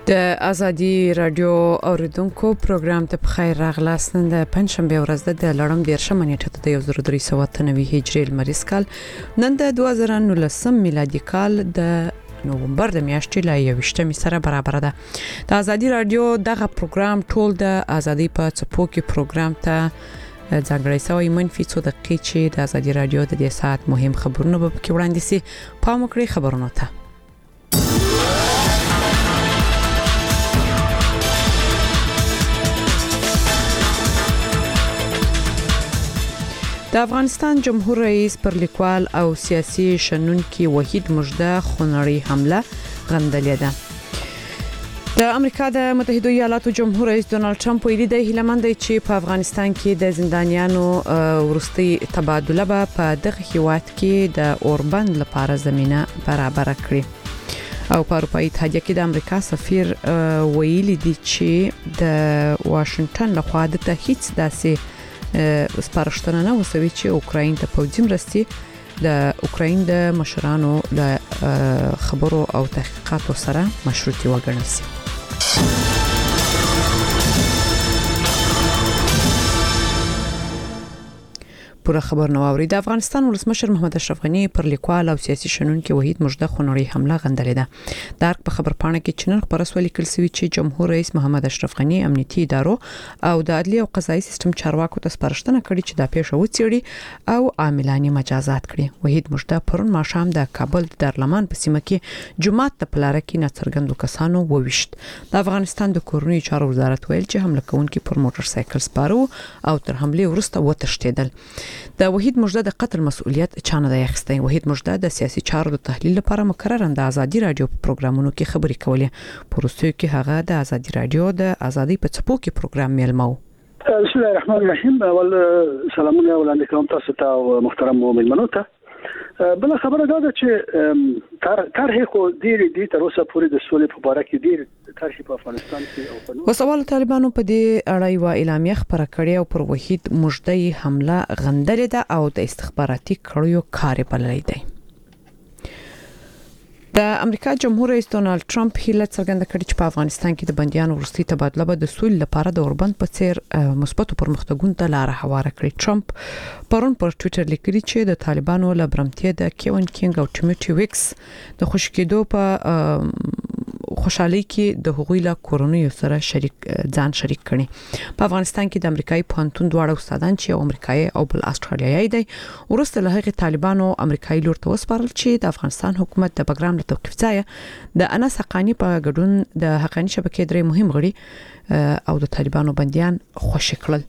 د ازادي رادیو اوریدونکو پروګرام ته بخیر راغلاست. نن د پنځشنبه ورځ د لړم 13 نیټه د 1393 هجری لمریز کال، نن د 2019 میلادي کال د نومبر د میاشتې لا 21 سره برابر ده. د ازادي رادیو دغه پروګرام ټول د ازادي په څپو کې پروګرام ته ځانګړی سوی منفي څو دقیقې چې د ازادي رادیو د دې ساعت مهم خبرونه به کې وړاندې سي. پام وکړئ خبرونه ته. د افغانستان جمهور رئیس پر لیکوال او سیاسي شنونکي وحید مژده خونړی حمله غندلې ده. د امریکا د متحده ایالاتو جمهور رئیس ډونالد ټرمپ ویلي دی هیلمند دی چې په افغانستان کې د زندانیانو ورستي تبادله به په دغه هیواد کې د اوربند لپاره زمينه برابر کړي. او په اروپאי اتحادیه کې د امریکا سفیر ویلي دی چې د واشنگټن لخوا د هیڅ داسې سپارښتنه نه وسوي چې اوکراین ته پوځي مرستي د اوکراین د مشرانو له خبرو او تحقیقاتو سره مشروطي وګڼل شي. پوره خبر نو اوري. د افغانستان ولسمشر محمد اشرف غنی پر لیکوال او سیاسي شنونکي وحید مژده خونړی حمله غندلې ده. د ارګ په خبر پاڼه کې چنن خبر رسول لیکل شوی چې جمهور رئیس محمد اشرف غنی امنیتي ادارو او د عدلي او قضایي سیستم چارواکو ته سپارښتنه کړې چې دا پیښه وڅېړي او عاملانه مجازات کړي. وحید مژده پرون ماښام د کابل د دارالمان په سیمه کې جمعات ته پلاره کې ناڅرګندو کسانو وويشت. د افغانستان د کورنیو چارو وزارت ویل چې حمله کوونکي پر موټر سایکل سپارو او تر حمله وروسته وتښتیدل. د وحید مژده د قتل مسؤلیت چانه دی اخیستی. وحید مژده د سیاسي چارو د تحلیل لپاره مقرره د ازادي رادیو په پروګرامونو کې خبري کولې. پروسې کې هغه د ازادي رادیو د ازادي په څپو کې پروګرام میلمو. بسم الله الرحمن الرحیم. اول سلامونه وړاندې کوم تاسو ته او محترم مؤمنانو ته. بل خبره دا ده چې طرح خو ډیر تر اوسه پورې د سولې په اړه کې ډیر طرح په افغانستان کې او په نور وسوال طالبانو په دې اړه یو اعلامیه خبره کړې او پر وحید مژده حمله غندلې ده او د استخباراتي کړیو کار بللې ده. د امریکا جمهور رئیس ډونالد ټرمپ هیله څرګنده کړې چې په افغانستان کې د بنديانو ورستي تبادله به د سولې لپاره د اوربند په څیر مثبت پرمختګونو ته لار هواره کړي. ټرمپ پرون پر ټوئیټر لیکلي چې د طالبانو لبرمتیا د کیون کینګ او ټیموتي ویکس د خوشکېدو په خوشحالي کې د حقوقي لا کورونو سره ځان شریک کړي. په افغانستان کې د امریکایي پوهنتون دواړه استادان چې امریکایي او بل استرالیایي دي ورسته له هغه طالبانو امریکایي لور ته وسپارل چې د افغانستان حکومت د پروګرام له توقيف ځای د انس حقانی په ګډون د حقانی شبکې درې مهم غړي او د طالبانو بنديان خوشی کړل.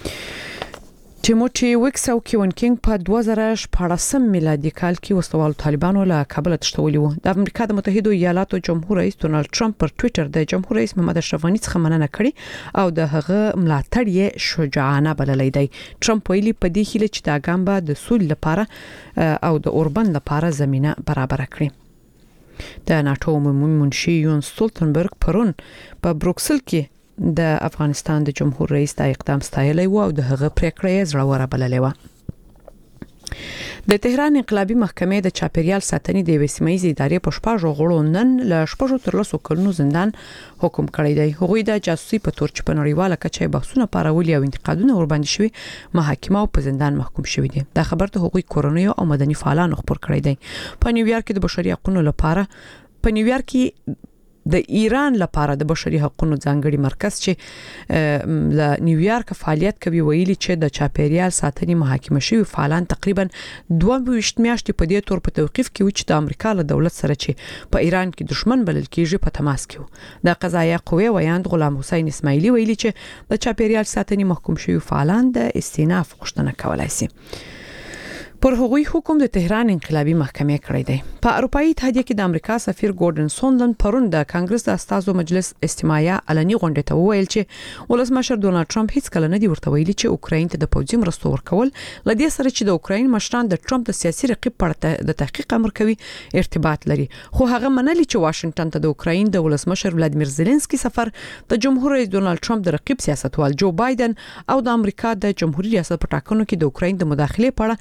ټیموتي ویکس او کیون کینګ په 2014 میلادي کال کې وسوال طالبانو له کابل تښتولي وو. د امریکا د متحده ایالاتو جمهور رئیس ډونالد ټرمپ پر ټوئیټر د جمهور رئیس محمد اشرف غنی څخه مننه کړې او د هغه ملاتړ یې شجاعانه بللی دی. ټرمپ ویلي په دې هیله چې د ګامبا د سولې لپاره او د اوربند لپاره زمينه برابر کړي. د ناتو عمومي منشي یون سټولتنبرګ پرون په بروکسل کې د افغانستان د جمهور رئیس د اقدام ستایلی و او د هغه پریکړه زړوره بللې و. د تهران انقلابي محکمې د چاپیریال ساتنې د وسیمایي ادارې په شپږ غړو نن له شپږ تر لسو کلونو زندان حکم کړی دی. هغوی د جاسوسي په تور چې په نړیواله کچه بحثونه پارولي او انتقادونه ورباندې شوي محاکمه او په زندان محکوم شوی دي. دا خبر ته هغوی کورنیو او مدني فعالانو خبر کړی دی. په نیویارک کې د بشري حقوقو لپاره په نیویارک کې د ایران لپاره د بشري حقوقو ځانګړي مرکز چې له نیویارک فعالیت کوي ویلي چې د چاپیریال ساتنې محاکمه شوی فعالان تقریبا 22 میاشتې په دې تور په توقيف کې و چې د امریکا له دولت سره چې په ایران کې دشمن بلل کېږي په تماس کې. د قضایه قوه ویاند غلام حسین اسماعیلی ویلي چې د چاپیریال ساتنې محکوم شوی فعالان د استئناف غوښتنه کولای شي. پر هغوی حکم د تهران انقلابي محکمې کړی دی. په اروپאי اتحادیه کې د امریکا سفیر ګورډن سوندلند پرون د کانګرس د استازو مجلس استماعیه علني غونډه ته وویل چې ولسمشر ډونالد ټرمپ هیڅ کله نه دی ورته ویلي چې اوکراین ته د پوځي مرستو ورکول لدې سره چې د اوکراین مشران د ټرمپ د سیاسي رقیب په د تحقیق امر کوي ارتباط لري. خو هغه منلي چې واشنگټن ته د اوکراین د ولسمشر ولادیمیر زيلنسکي سفر د جمهور رئیس ډونالد ټرمپ د رقیب سیاستوال جو بایدن او د امریکا د جمهوریت ریاست په ټاکنو کې د اوکراین د مداخلې په اړه د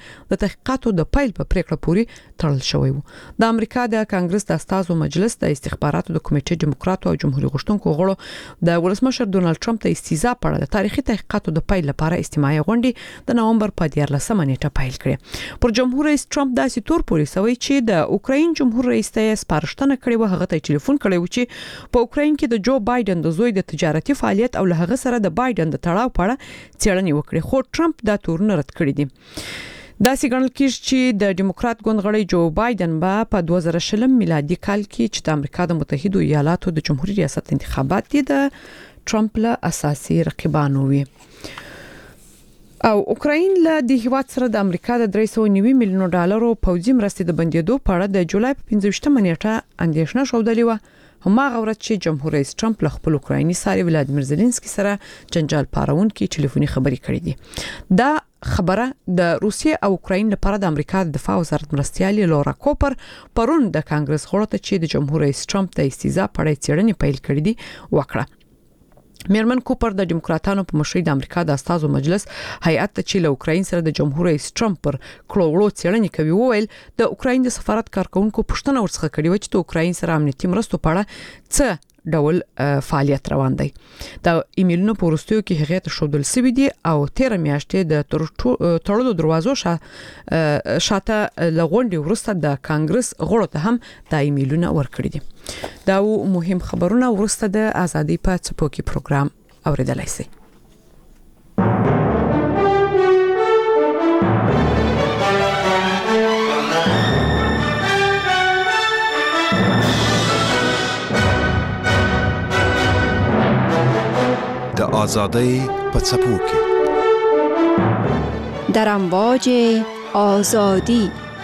تحقیقاتو د پیل په پریکړه پورې تړل شوی و. د امریکا د کانګرس د استازو مجلس د استخباراتو د کمیټې دیموکراتو او جمهوریت غوښتونکو غړو د ولسمشر ډونالد ټرمپ ته استیزا په اړه د تاریخي تحقیقاتو د پیل لپاره استماعي غونډه د نومبر په 14 نیټه پیل کړه. پر جمهور رئیس ټرمپ داسې تور پورې سوی چې د اوکراین جمهور رئیس ته سپارښتنه کړې و هغه ته ټلیفون کړی و چې په اوکراین کې د جو بایدن د زوی د تجارتي فعالیت او له هغه سره د بایدن د تړاو په اړه څېړنې وکړي، خو ټرمپ دا تورونه رد کړی دي. دا څنګه کېږي چې د ډیموکرات ګوند غړی جو بایدن په 2020 میلادي کال کې چې د امریکا د متحده ایالاتو د جمهوریت ریاست انتخابات دي د ټرمپ له اساسي رقیبانو وي. او اوکراین له د هیواد سره د امریکا د 390 میلیون ډالرو پوځي مرستې د بندیدو په اړه د جولای په 15 نیټه اندېښنه شودلې و. هماغه ورځ چې جمهور رئیس ټرمپ له خپل اوکرایني ساري ولادیمیر زيلنسکي سره جنجال پارونکي ټلیفوني خبري کړې دي. دا خبره د روسیې او اوکراین لپاره د امریکا د دفاع وزارت مرستیالي لورا کوپر پرون د کانګرس غړو ته چې د جمهور رئیس ټرمپ د استیزا په اړه څېړنې پیل کړې دي وکړه. میرمن کوپر د دیموکراتانو په مشرۍ د امریکا د استازو مجلس هیئت ته چې له اوکراین سره د جمهور رئیس ټرمپ پر کړوړو څېړنې کوي وویل د اوکراین د سفارت کارکونکو پوښتنه ورڅخه کړې و چې د اوکراین سره امنیتي مرستو په اړه څه ډول فعالیت روان دی. دا ایمیلونو په وروستیو کې هغه ته شودل سوي دي او 13 میاشتې د تړلو دروازو شاته لغونډي ورسته د کانګرس غړو ته هم دا ایمیلونه ورکړي دي. دا مهم خبرونه ورسته د ازادي په څپو کې پروګرام اوریدلای شي. د آزادی په څپو کې در امواج آزادی.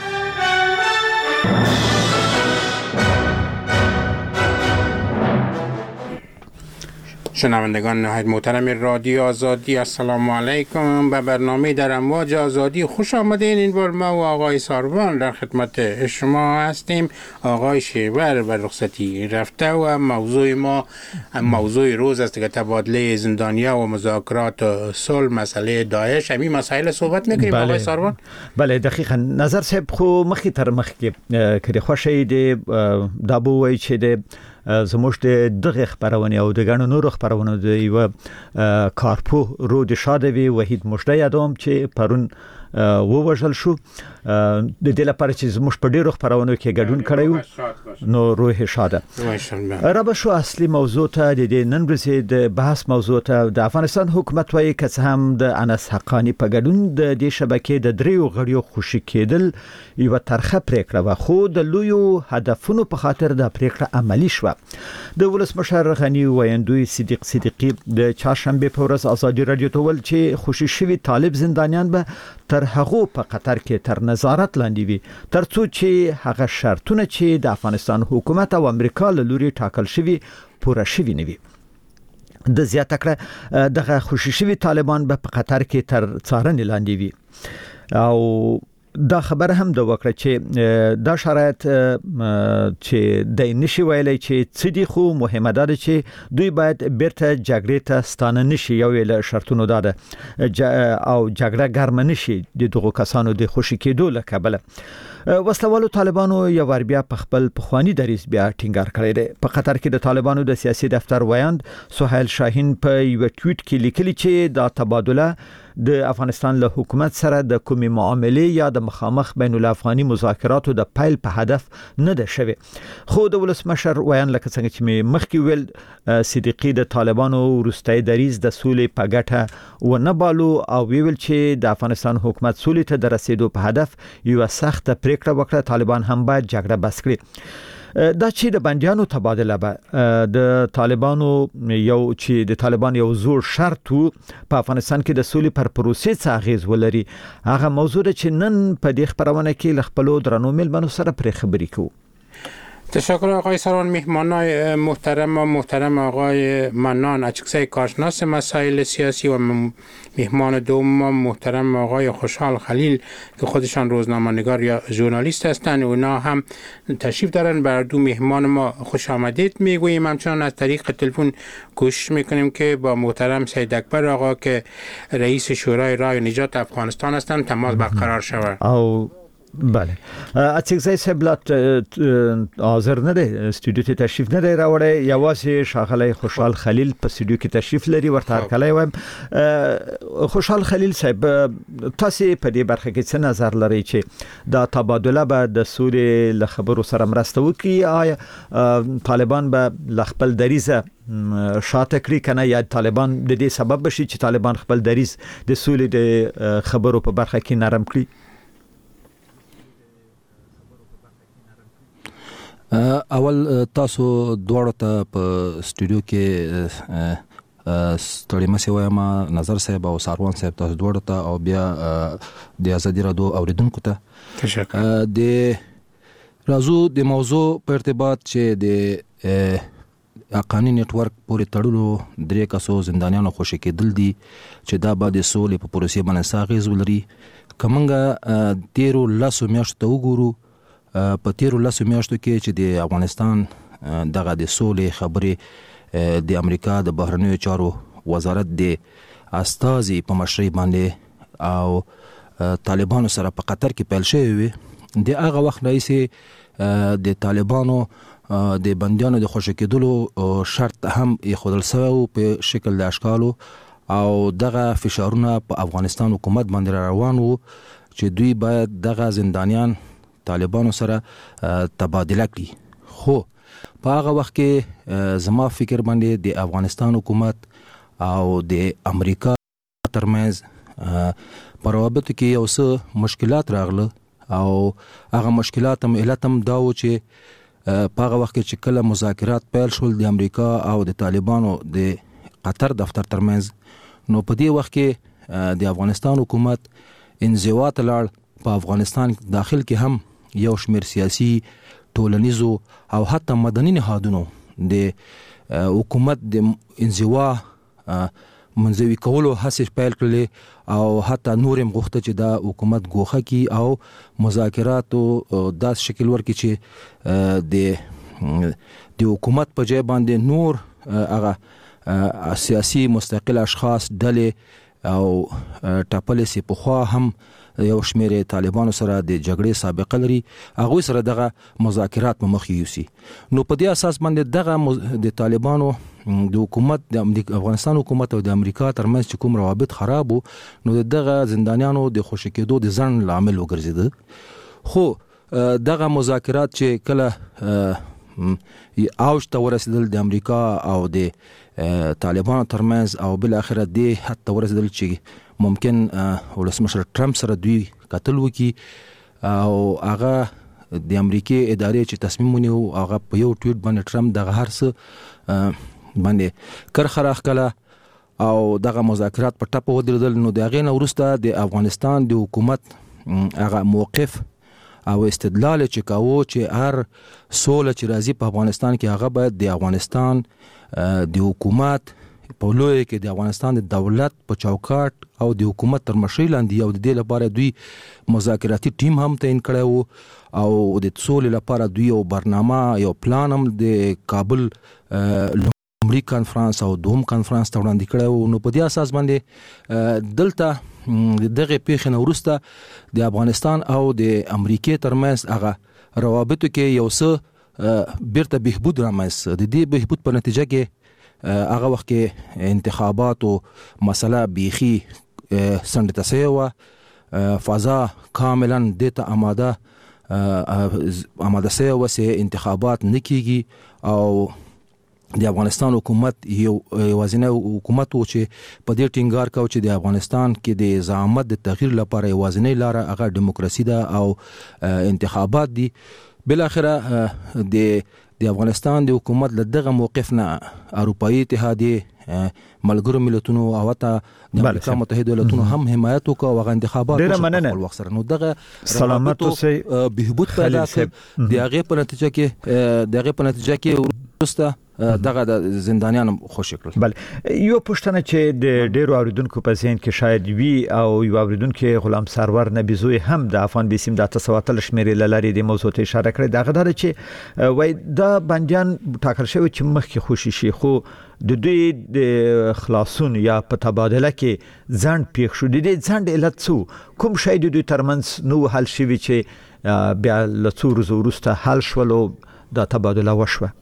شنوندگان نهایت محترم رادیو آزادی، السلام علیکم. به برنامه در امواج آزادی خوش آمدین. این بار ما و آقای ساروان در خدمت شما هستیم. آقای شیور به رخصتی رفته و موضوع ما موضوع روز است که تبادله زندانیا و مذاکرات صلح، مسئله داعش، همین مسائل صحبت میکنیم. آقای ساروان بله دقیقاً. نظر صاحب خو مخی تر مخی که خوشی دی دابو وی چې دی زموږ د دغه خبرونه او د غنو نور خبرونه د یو کارپو رو د شادوي وحید مشته یادوم چې پرون ووژل شو. د دې لپاره چې زموږ په ډیرو خبرونو کې ګډون کړیو نو روح شاده رب شو. اصلي موضوع ته د نن ورځې د بحث موضوع ته د افغانستان حکومت وایي که هم د انس حقانی په ګډون د دې شبکې د دریو غړیو خوشی کېدل یو ترخه پریکړه و، خو د لویو هدفونو په خاطر د پریکړه عملی شو. د ولسمشر غنی ویندوی صدیقی د چهارشنبه په ورځ ازادي رادیو ته ول چې خوشی شوی طالب زندانیان به تر هغه په قطر کې تر نظارت لاندې وي ترڅو چې هغه شرطونه چې د افغانستان حکومت او امریکا له لوري ټاکل شوی پوره شوی نه وي. د زیاته کړه دغه خوشی شوی طالبان به په قطر کې تر څارنې لاندې وي او دا خبر هم د وکړه چې دا شرایط چې د نشي ویلای چې څه دي، خو مهمه ده چې دوی باید بیرته جګړې ته ستانه نشي. یو ویل شرطونه ده او جګړه ګرم نشي د دغو کسانو د خوشی کېدو له کبله. وسلوالو طالبانو یو ور بیا په خپل پخوانی دریځ بیا ټینګار کړی دی. په قطر کې د طالبانو د سیاسي دفتر ویاند سهیل شاهین په یو ټویټ کې لیکلی چې دا تبادله د افغانستان له حکومت سره د کومې معاملې یا د مخامخ بین الافغاني مذاکراتو د پیل په هدف نه ده شوی. خو د ولسمشر ویان لکه څنګه چې مخکې ویل صدیقی د طالبانو وروستي دریځ د سولې په ګټه و نه بالو او ویل چې د افغانستان حکومت سولې ته د رسیدو په هدف یو سخت پریکړه وکړه. طالبان هم باید جګړه بس کړي. دا چې د بندیانو تبادله به د طالبانو د طالبان یو زور شرط په افغانستان کې د سولې پر پروسې څه اغیز ولري، هغه موضوع چې نن په دې خبرونه کې ل خپل درنو ملمنو سره پرې خبرې کوو. تشکر آقای سروان. مهمانای محترم آقای منان اچکزی کارشناس مسائل سیاسی و مهمان دوم محترم آقای خوشحال خلیل که خودشان روزنامه‌نگار یا ژورنالیست هستند. اونا هم تشریف دارن. بر دو مهمان ما خوش آمدید میگوییم. همچنان از طریق تلفن کوشش میکنیم که با محترم سید اکبر آقا که رئیس شورای رای نجات افغانستان هستند تماس برقرار شود. بله اڅکزی صاحب لات حاضر نه دی استودیو ته تشریف نه دی راوړی یوازې شاغلی خوشحال خلیل په استودیو کې تشریف لري ورته هرکلی وایم. خوشحال خلیل صاحب تاسو په دې برخه کې څه نظر لرئ چې دا تبادله به د سولې له خبرو سره مرسته وکړي؟ آیا طالبان به له خپل دریزه شاته کړي کنه یا طالبان د دې سبب بشي چې طالبان خپل دریز د سولې د خبرو په برخه کې نرم کړي؟ اول تاسو دواړو ته په سټوډیو کې ستړي مشه وایم نظر صاحب او ساروان صاحب تاسو دواړو ته او بیا د ازادي رادیو اوریدونکو ته تشکر. د راځو د موضوع په ارتباط چې د اقانی نتورک پورې تړلو درې کسو زندانیانو خوشی کېدل دي چې دا بعد سولې په پروسې باندې ساغیز ولري. کومنګ تیرو لاسو میاشتو ته وګورو په تیرو لاسو میاشتو کې چې د افغانستان دغه د سولې خبرې د امریکا د بهرنیو چارو وزارت د استازي په مشرۍ باندې او طالبانو سره په قطر کې پیل شوی وي. د هغه وخت راځي د طالبانو د بندیانو د خوشی کېدلو شرط هم یې شوی په شکل د اشکالو او دغه فشارونه په افغانستان حکومت باندې روان وو چې دوی باید دغه زندانیان طالبانو سره تبادله کړي. خو په هغه وخت کې زما فکر باندې د افغانستان حکومت او د امریکا ترمنځ په روابطو کې یو څه مشکلات راغله او هغه مشکلات هم علت هم دا و چې په هغه وخت کې چې کله مذاکرات پیل شول د امریکا او د طالبانو د قطر دفتر ترمنځ نو په دې وخت کې د افغانستان حکومت انزوا ته لاړ. په افغانستان داخل کې هم یو شمیر سیاسي ټولنیزو او حتی مدني نهادونو د حکومت د انزوا منځوي کولو هڅې پیل کړلې او حتی نور هم غوښته چې دا حکومت ګوښه کی او مذاکراتو داس شکل ورکړي چې د حکومت په ځای باندې نور هغه سیاسي مستقل اشخاص ډلې او ټاپلې سي په خوا هم یو شمیر طالبانو سره د جګړې سابقه لري هغه سره دغه مذاکرات په مخ یوسي. نو په دې اساس باندې دغه د طالبانو د حکومت د افغانستان حکومت او د امریکا ترمنځ چې کوم روابط خراب نو دغه زندانیانو د خوشی کېدو د ځن لامل وګرځیده. خو دغه مذاکرات چې کله اوج ته ورسېدل د امریکا او د طالبانو ترمنځ او بل اخر د حتی ورسېدل چې ممکن ولسمشر ټرمپ سره دوی قتل وکي او هغه د امریکای ادارې چې تصمیم ونیو هغه په یو ټویټ باندې ټرمپ دغه هرڅ باندې کرخراخ کړه او دغه مذاکرات په ټاپه ودرېدل. نو د هغې نه وروسته د افغانستان د حکومت هغه موقف او استدلال چې کاوه چې هر سوله چې راځي په افغانستان کې هغه باید د افغانستان د حکومت په لوی کې د افغانستان د دولت په چوکاټ او د حکومت تر مشرۍ لاندې او د دې لپاره دوی مذاکراتي ټیم هم تعیین کړی وو او د سولې لپاره دوی یو برنامه یو پلان هم د کابل لومړي کانفرنس او دوم کانفرنس ته وړاندې کړی وو. نو په دې اساس باندې دلته دغه پیښې نه وروسته د افغانستان او د امریکای ترمنځ هغه روابطو کې یو څه بیرته بهبود رامنځته. د دې بهبود په نتیجه کې هغه وخت کې انتخاباتو مسله بیخي سندته سوی وه فضا کاملا دې ته آماده سوی وه چې انتخابات نه کیږي او د افغانستان حکومت یوازینی حکومت و چې په دې ټینګار کاوه چې د افغانستان کې د زعامت د تغییر لپاره یوازینی لاره هغه دیموکراسي ده او انتخابات دي. بل اخره د افغانستان د حکومت له دغه موقف نه اروپایي اتحادیه ملګرو ملتونو او حتی د امریکا متحده ایالاتونو هم حمایت وکړ او انتخابات خپل وخت سره نو دغه سلامت اوسئ بهبود پیدا کړ د هغه په نتیجه کې ورسته دغه د زندانیانو خوشی کړل. بله یو پښتنه چې د ډیرو اوریدونکو په ذهن کې شاید وی او یو اوریدونکو غلام سرور نبیزوی هم د افغان بیسیم د تسواتل شمیرې لاري د موضوع ته اشاره کړې دغه در چې وای د بنديان ټاکل شوی چې مخکې خوشی شي خو د دوی د خلاصون یا په تبادله کې ځند پیښ شو د دې ځند علت څه کوم شی د دوی ترمنځ نو حل شوی چې بیا لڅور زورسته حل شول او د تبادله وشوه.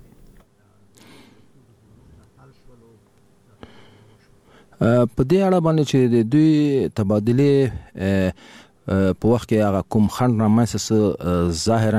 په دې اړه باندې چې د دوی تبادله په وخت کې هغه کوم خند رامنځته ظاهرا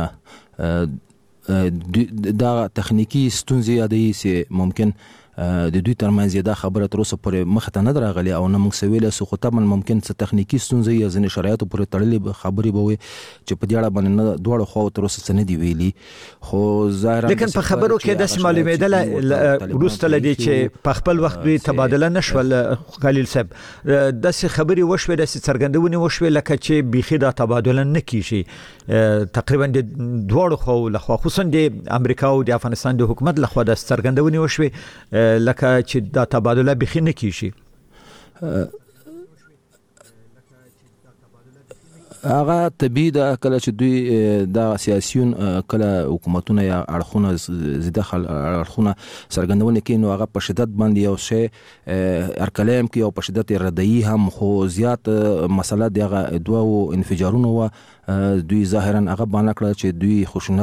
دا تخنیکی ستونزې یادې چې ممکن د دوی ترمنځ دا خبره تر اوسه پورې مخ ته نه درغلي او نه موږ سویل سو خو طبعا ممکن څه تخنیکی ستونزې یا ځینې شرایطو پورې تړلې خبرې به وي چې په دې اړه باندې دوړ خو تر اوسه څه نه دی ویلي خو ظاهرا لیکن په خبرو کې د معلومېدل روسته لدی چې په خپل وخت دوی تبادله نشول خلیل صاحب د څه خبري وشوي د څرګندونې وشوي لکه چې بيخي دا تبادله نه کیږي تقریبا د دوړ خو لخوا خصوصا د امریکا او د افغانستان د حکومت لخوا د څرګندونې وشوي لکه چې دا تبادله بخي نه کیږي. هغه طبيعي د کله چې دوی د سیاسيون کله حکومتونه یا اړخونه زده اړخونه سرګندونه کوي نو هغه په شدت باندې یو شی ارکلام کوي او په شدت ردایي هم خو زیات مسله دغه دوه انفجارونه و دوی ظاهرا هغه باندې کړ چې دوی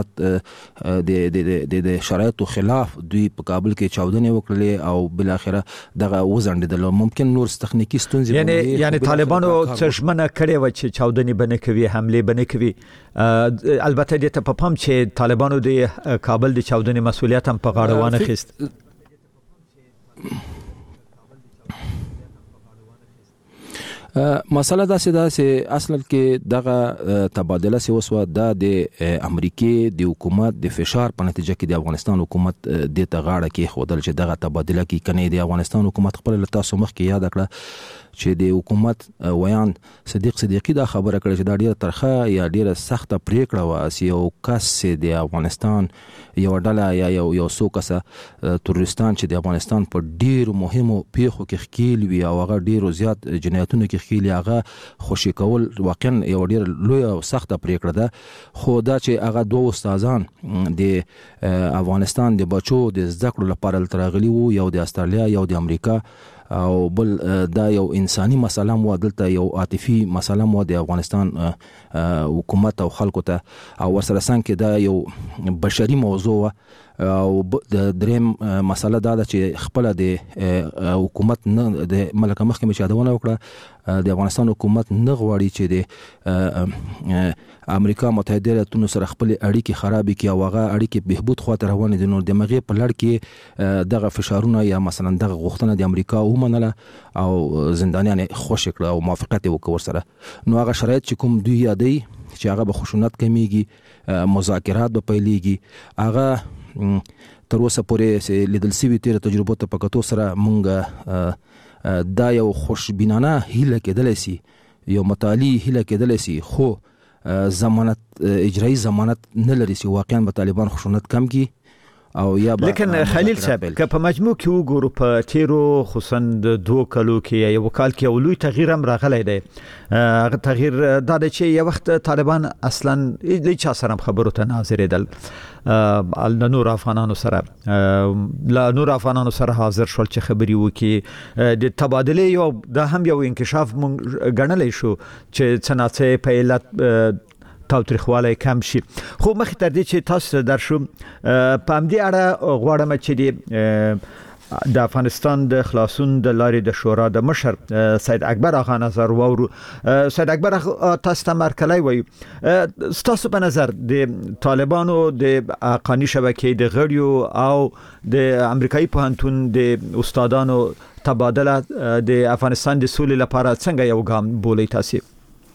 خشونت د شرایطو خلاف دوی په کابل کې چاودنې وکړلې او بل اخره دغه وزندل ممکن نور تخنیکی ستونزې یعنی طالبانو څرمنه کړي و چې چاودنې بنه کوي حمله بنه کوي البته د ته په پام چې طالبانو د کابل د چاودنې مسولیت هم په غاړه وانه خست. مسله دا چې اصل کې دغه تبادله سی وسو د امریکای د حکومت د فشار په نتیجه کې د افغانستان حکومت د تغاړه کې خودل چې دغه تبادله کې کني د افغانستان حکومت خپل تاسو مخ کې یاد کړه چې د حکومت ویان صدیق صدیقی دا خبره کړې چې دا ډیره ترخه یا ډیره سخته پریکړه و چې یو کس د افغانستان یو ډله یا یو څو کسه تروریستان چې د افغانستان په ډیرو مهمو پیښو کې ښکیل وي او هغه ډیرو زیات جنایتونو کې ښکیل هغه خوشی کول واقعا یو ډیر لوی او سخته پریکړه ده خو دا چې هغه دوه استادان د افغانستان د بچو د زده کړو لپاره ترغلي وو یو د استرالیا یو د امریکا او بل دا یو انساني مسله مو دلته یو عاطفي مسله مو د افغانستان حکومت او خلکو ته او ورسره څنګه کې دا یو بشري موضوع او د دریم مسله دا چې خپل د حکومت نه د ملکه محکمه چادونه وکړه د افغانستان حکومت نه غواړي چې د امریکا متحده ایالاتونو سره خپل اړیکې خرابې کړي او هغه اړیکې بهبود خواته روانې دي نو د مغې په لړ کې دغه فشارونه یا مثلا دغه غوښتنه د امریکا ومنله او زندانیان خوشی کړه او موافقت وکړ سره نو هغه شرایط چې کوم دوی یادي چې هغه به خشونت کمیږي مذاکرات به پیلېږي هغه تر اوسه پورې لیدل سوي تیر تجربه ته پکاتو سره مونږ دا یو خوشبینانه هیله کېدل سي یو متعالی هیله کېدل سي خو ضمانت اجرایی ضمانت نه لري چې واقعا به طالبان خشونت کم کی او یا لیکن خلیل صاحب که په مجموع کې وګورو په تیرو خصوصا د 2 کلو کې یو کال کې اولوی تغییر هم راغلی دی هغه تغییر دا چې یو وخت طالبان اصلا هیڅ چا سره خبرو ته ناظریدل د نور افغانانو سره حاضر شول چې خبري وکي د تبادله یو د هم یو انکشاف غنلې شو چې څنګه په علت تاوتریخواله کم شي خو مخ تر دې چې تاسو در شو په همدې اړه غواړم چې د افغانستان د خلاصون د لارې د شورا د مشر سید اکبر اغا نظر وورو سید اکبر تاسو ته مرکلای وای تاسو په نظر د طالبانو د قانی شبکې د غړیو او د امریکایي پوهنتون د استادانو تبادله د افغانستان د سولې لپاره څنګه یو ګام بولي تاسو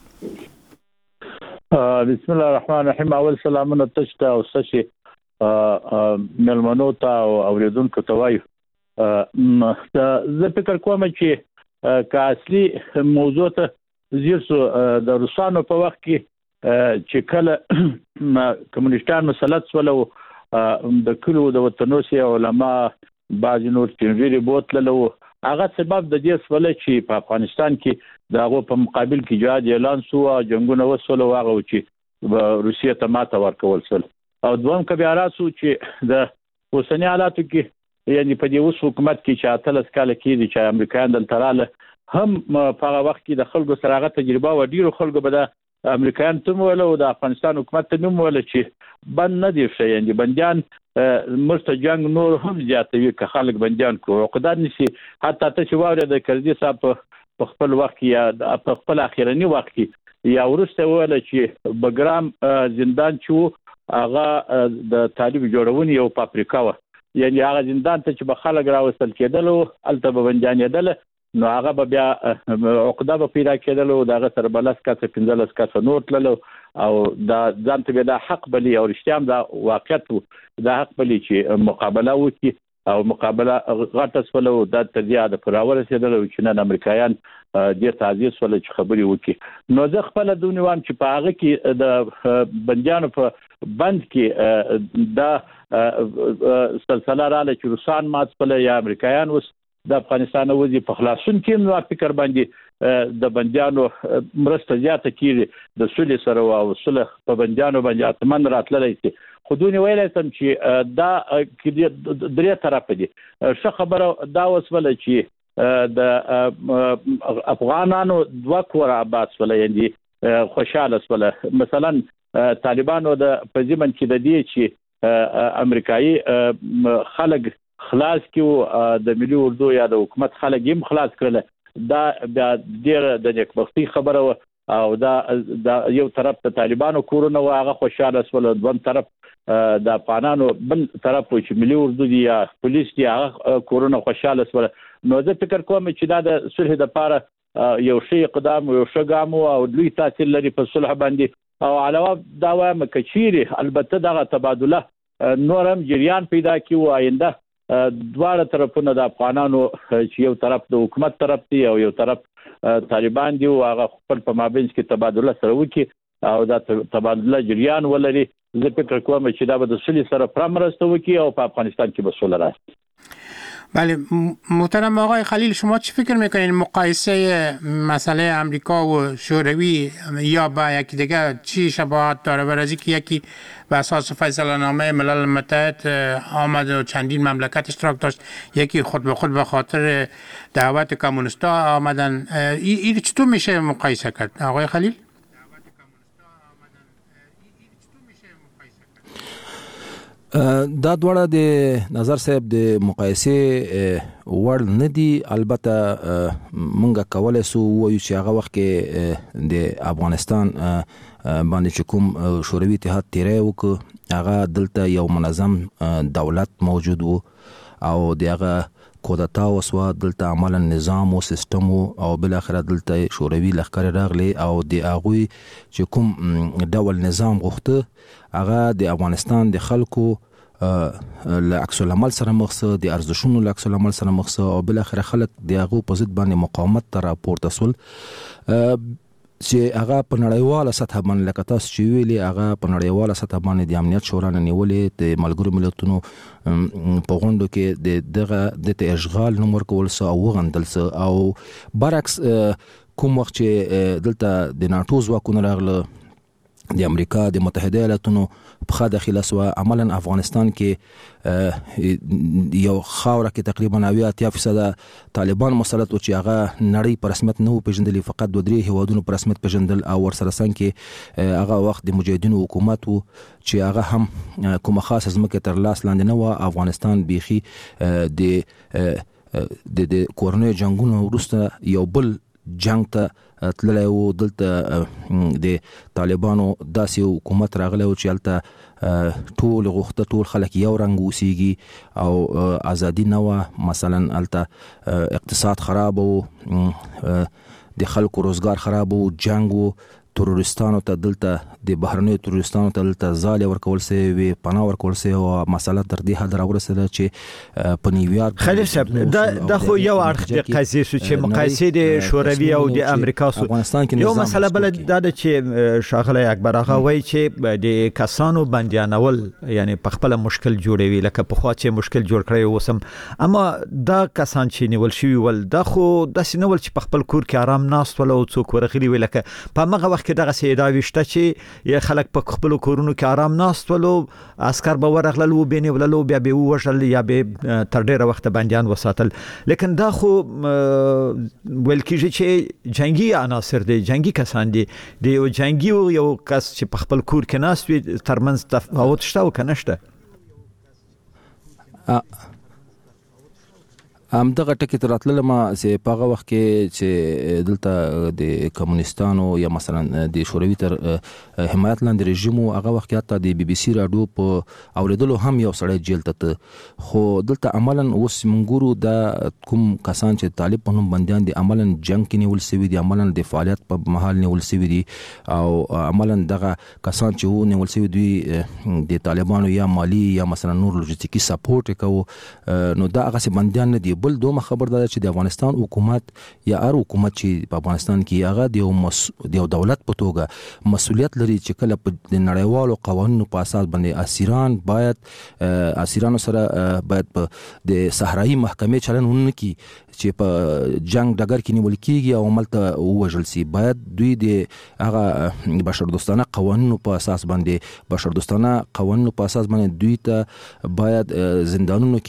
بسم الله الرحمن الرحیم اول سلامونه تشته او سشي ملمنو ته او اوریدونکو ته وایو زه فکر کوم چې اصلي موضوع ته زیرسو د روسانو په وخت کې چې کله کمونیستان مسلط سولو د کلو د وطنوسي علما بعض نور چنجيري بوتللو هغه سبب د دې سوال چې په افغانستان کې دغه په مقابل کې جهاد اعلان شو جنگونه وسول او هغه چې روسیه ته ماته ورکول شول او دوم کبي راسو چې د اوسنی حالاتو کې یعنی په دې اوس حکومت کې چې اتلس کال کې چې امریکایان دلته رااله هم په هغه وخت کې د خلکو سره هغه تجربه و ډیرو خلکو به د امریکایان ته مول او د افغانستان حکومت ته مول چې بند نه دي شي یعنی بنديان مرسته جنگ نور هم زیاتوي که خلک بنديان کو عقدار نشي حتی ته چې واره د کرزي صاحب په خپل وخت یا په خپل اخیرنی وخت کې یا ورسته ویل چې بګرام زندان چې هغه د طالب جوړونی او پاپریکا و یعنی هغه زندان ته چې به خلک راوستل کېدل او الته به بنديانېدل نو هغه به بیا عقده به پیدا کېدل او دغه سره بلس کاته 15 کاته نور تللو او دا ځانته به د حق بلی او رښتیا دا واقعیت د حق بلی چې مقابله وکړي او مقابله غټه سولو د تزیاده پراور رسیدل او چې نن امریکایان د تعزیز سولو چې خبري وکړي نو زه خپل دونیوام چې په هغه کې د بنديانو په بند کې د سلسله رااله چې روسان مات سول یا امریکایان وس د افغانستان وځي په خلاصون کې نو فکر باندې د بنديانو مرسته زیاته کیږي د سولې سره او صلح په بنديانو باندې اتمن راتللی شي خودونی ویلای سم چې دا درې طرف دي ښه خبره دا وسوله چې د افغانانو دوه کور آباد ولا یندي خوشاله ولا مثلا طالبانو د پزیمن کې د دې چې امریکایي خلک خلاص کیو د ملي اردو یا د حکومت خلک هم خلاص کړل دا ډیر د نیکبختي خبره او دا یو طرف ته طالبانو کورونه واغه خوشاله سول دوم طرف د افغانانو بل طرف چې ملي اردو دی یا پولیس دی هغه کورونه خوشاله سول نو زه فکر کوم چې دا د صلح د لپاره یو شی اقدام یو شګام او لوی تاثیر لري په صلح باندې او علاوه دا وایم کچيري البته دغه تبادله نورم جریان پیدا کیو آینده دواړه طرفونه د افغانانو چې یو طرف د حکومت طرف دی او یو طرف طالبان دی او هغه خپل په مابین کې تبادله سره وکړي او دا تبادله جریان ولري زه فکر کوم چې دا به د سولې سره پرمرسته وکړي او په افغانستان کې به سوله راشي بله محترم آقای خلیل شما چی فکر میکنین مقایسه مسئله امریکا و شوروی یا با یکی دیگه چی شباهت داره برای اینکه یکی به اساس فیصله نامه ملل متحد آمد و چندین مملکت اشتراک داشت یکی خود به خود به خاطر دعوت کمونیستا آمدن این چطور میشه مقایسه کرد آقای خلیل؟ دا دواړه د نظر صاحب د مقایسه وړ نه دي البته مونږه کولای سو وایو چې هغه وخت کې د افغانستان باندې چې کوم شوروي اتحاد تیری وکړ هغه دلته یو منظم دولت موجود وو او دغه کودتا وسوه دلته عملا نظام او سیستم او بل اخر دلته شوروي لخر راغلي او د اغوي چې کوم ډول نظام غوښته هغه د افغانستان د خلکو عکس العمل سره مخسه د ارزښتونو عکس العمل سره مخسه او بل اخر خلک د اغو په ضد باندې مقاومت تر راپورته سول چې هغه په نړیواله سطح باندې لکه تاسو چې ویلي هغه په نړیواله سطح باندې د امنیت شورا نیولې د ملګرو ملتونو په غونډو کې دغه د اشغال نوم ورکول سو او غندل سو او برعکس کوم وخت چې دلته د ناتو ځواکونه راغله د امریکا د متحده ایالاتونو په داخله سو عملا افغانستان کې یو خاوره کې تقریبا 80% طالبان مسلط او چې هغه نړۍ په رسمیت نه پیژندل فقط دوه درې هیوادونو په رسمیت پیژندل او ورسره څنګه کې هغه وخت د مجاهدینو حکومت وو چې هغه هم کومه خاصه ځمکه تر لاس لاندې نه و افغانستان بيخي د کورنۍ جنگونو وروسته یو بل جنگ ته تللی و دلته د طالبانو داسې حکومت راغلی و چې هلته ټول غوښته ټول خلک یو رنګ اوسیږي او ازادي نه وه مثلا هلته اقتصاد خراب و د خلکو روزګار خراب و جنگ و تروریستانو ته دلته د بهرنیو تروریستانو ته دلته ځای ورکول سي وي پناه ورکول سي او مسله تر دې حد راورسېده چې په نیویارک خلیل صاحب دا خو یو اړخ د قضیه چې مقایسه د شوروي او د امریکا سره افغانستان کې یو مسله بل د چې شاغله اکبر هغه وایي چې د کسانو بندیانول یعنی په خپل مشکل جوړوي لکه په خوا چې مشکل جوړ کړی وسم اما دا کسان چې نیول شوی ول دا خو د سینول چې په خپل کور کې آرام ناست ول او څوک ورغلی ویل لکه په هغه وخت کې دغه سیدا وشته چې خلک په خپل کورونو کې آرام ناست ول او عسكر به ورغلل و بینه وللو بیا به وژل یا به تر ډیره وخت بندیان وساتل لیکن دا خو ول کېږي چې جنگي عناصر دي جنگي کسان دي د یو جنگي یو کس چې په خپل کور کې ناست وي ترمنځ تفاوت شته او کنه شته دغه ټکی تر راتلل ما چې په هغه وخت کې چې دلته د کمونستانو یا مثلا د شوروي تر حمایت لاندې رژیم هغه وخت کې حتی د بي بي سي رادیو په اوریدلو هم یو سړی جیل ته خو دلته عملاً اوس منګورو د کوم کسان چې طالب په نوم بنديان دي عملاً جنگ کې نیول شوی دي عملاً د فعالیت په محل نیول شوی دي او عملاً دغه کسان چې وو نیول شوی دي د طالبانو یا مالی یا مثلا نور لوجستیکي سپورټ کوي نو دا هغه بنديان نه دي بل دومره خبر ده چې د افغانستان حکومت یا هر حکومت چې په افغانستان کې هغه د دولت په توګه مسؤلیت لري چې کله په نړیوالو قوانینو په اساس باندې اسیران باید اسیرانو سره باید په د صحرایي محکمې چلن ونکي چې په جنگ ډګر کې نیول کیږي او عملته وژل سي باید دوی د هغه بشردوستانه قوانینو په اساس باندې بشردوستانه قوانینو په اساس باندې دوی ته باید زندانونو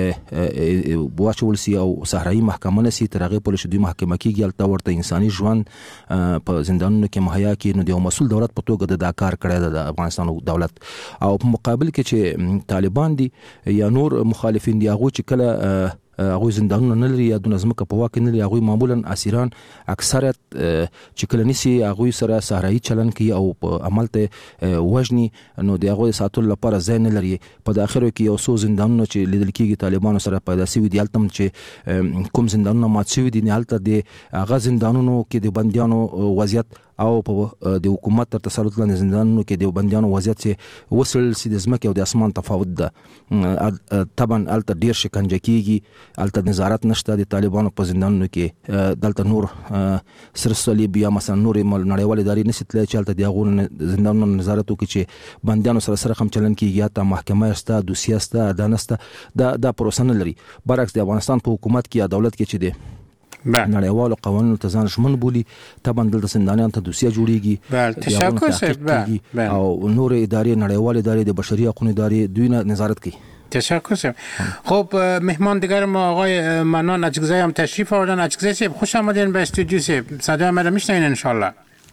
کې واچول سي او صحرایي محکمه سي تر هغه پورې دوی محکمه کیږي البته ورته انساني ژوند په زندانونو کې مهیا کې نو د مسؤل دولت په توګه د کار کړی د افغانستان دولت او په مقابل کې چې طالبان دي یا نور مخالفین دي هغه چې کله هغه زندانونه نه لري یا د نظمکه په واکه نه لري هغه معمولا اسیران اکثریت چې کله نسی هغه سره صحرایي چلن کوي او په عمل ته وژني نو د هغه ساتل لپاره ځای نه لري په داخلو کې یو څو زندانونه چې لیدل کېږي طالبانو سره پیدا شوي دي التم چې کوم زندانونه مات شوي دي نه الته د هغه زندانونو کې د بنديانو وضعیت او په د حکومت تر تسلط لاندې زندانونو کې د بنديانو وضعیت چې وصل سي د زمکه او د اسمان تفاوت ده طبعا الته ډیر شکنجه کیږي الته نظارت نشته د طالبانو په زندانونو کې دلته نور سر صلیب یا مثلا نور نړیوال ادارې نشته چې الته د غوړ زندانونو نظارت وکړي چې بنديانو سره هم چلن کیږي یا ته محکمه استه دوسیه استه دانسته دا پروسه نه لري برعکس د افغانستان په حکومت کې یا دولت کې چې دی نړیوالو قوانینو ته ځان شمن بولی طبعا دلته زندانیان ته دوسیه جوړیږي تشکر صاحب او نور ادارې نړیوال ادارې د بشري حقوقو ادارې دوی نه نظارت کوي تشکر صاحب خب مهمان دیگر ما آقای منان اچکزی هم تشریف آوردن اچکزی صاحب خوش آمدین به استودیو صاحب صدای ما رو میشنوین ان شاء الله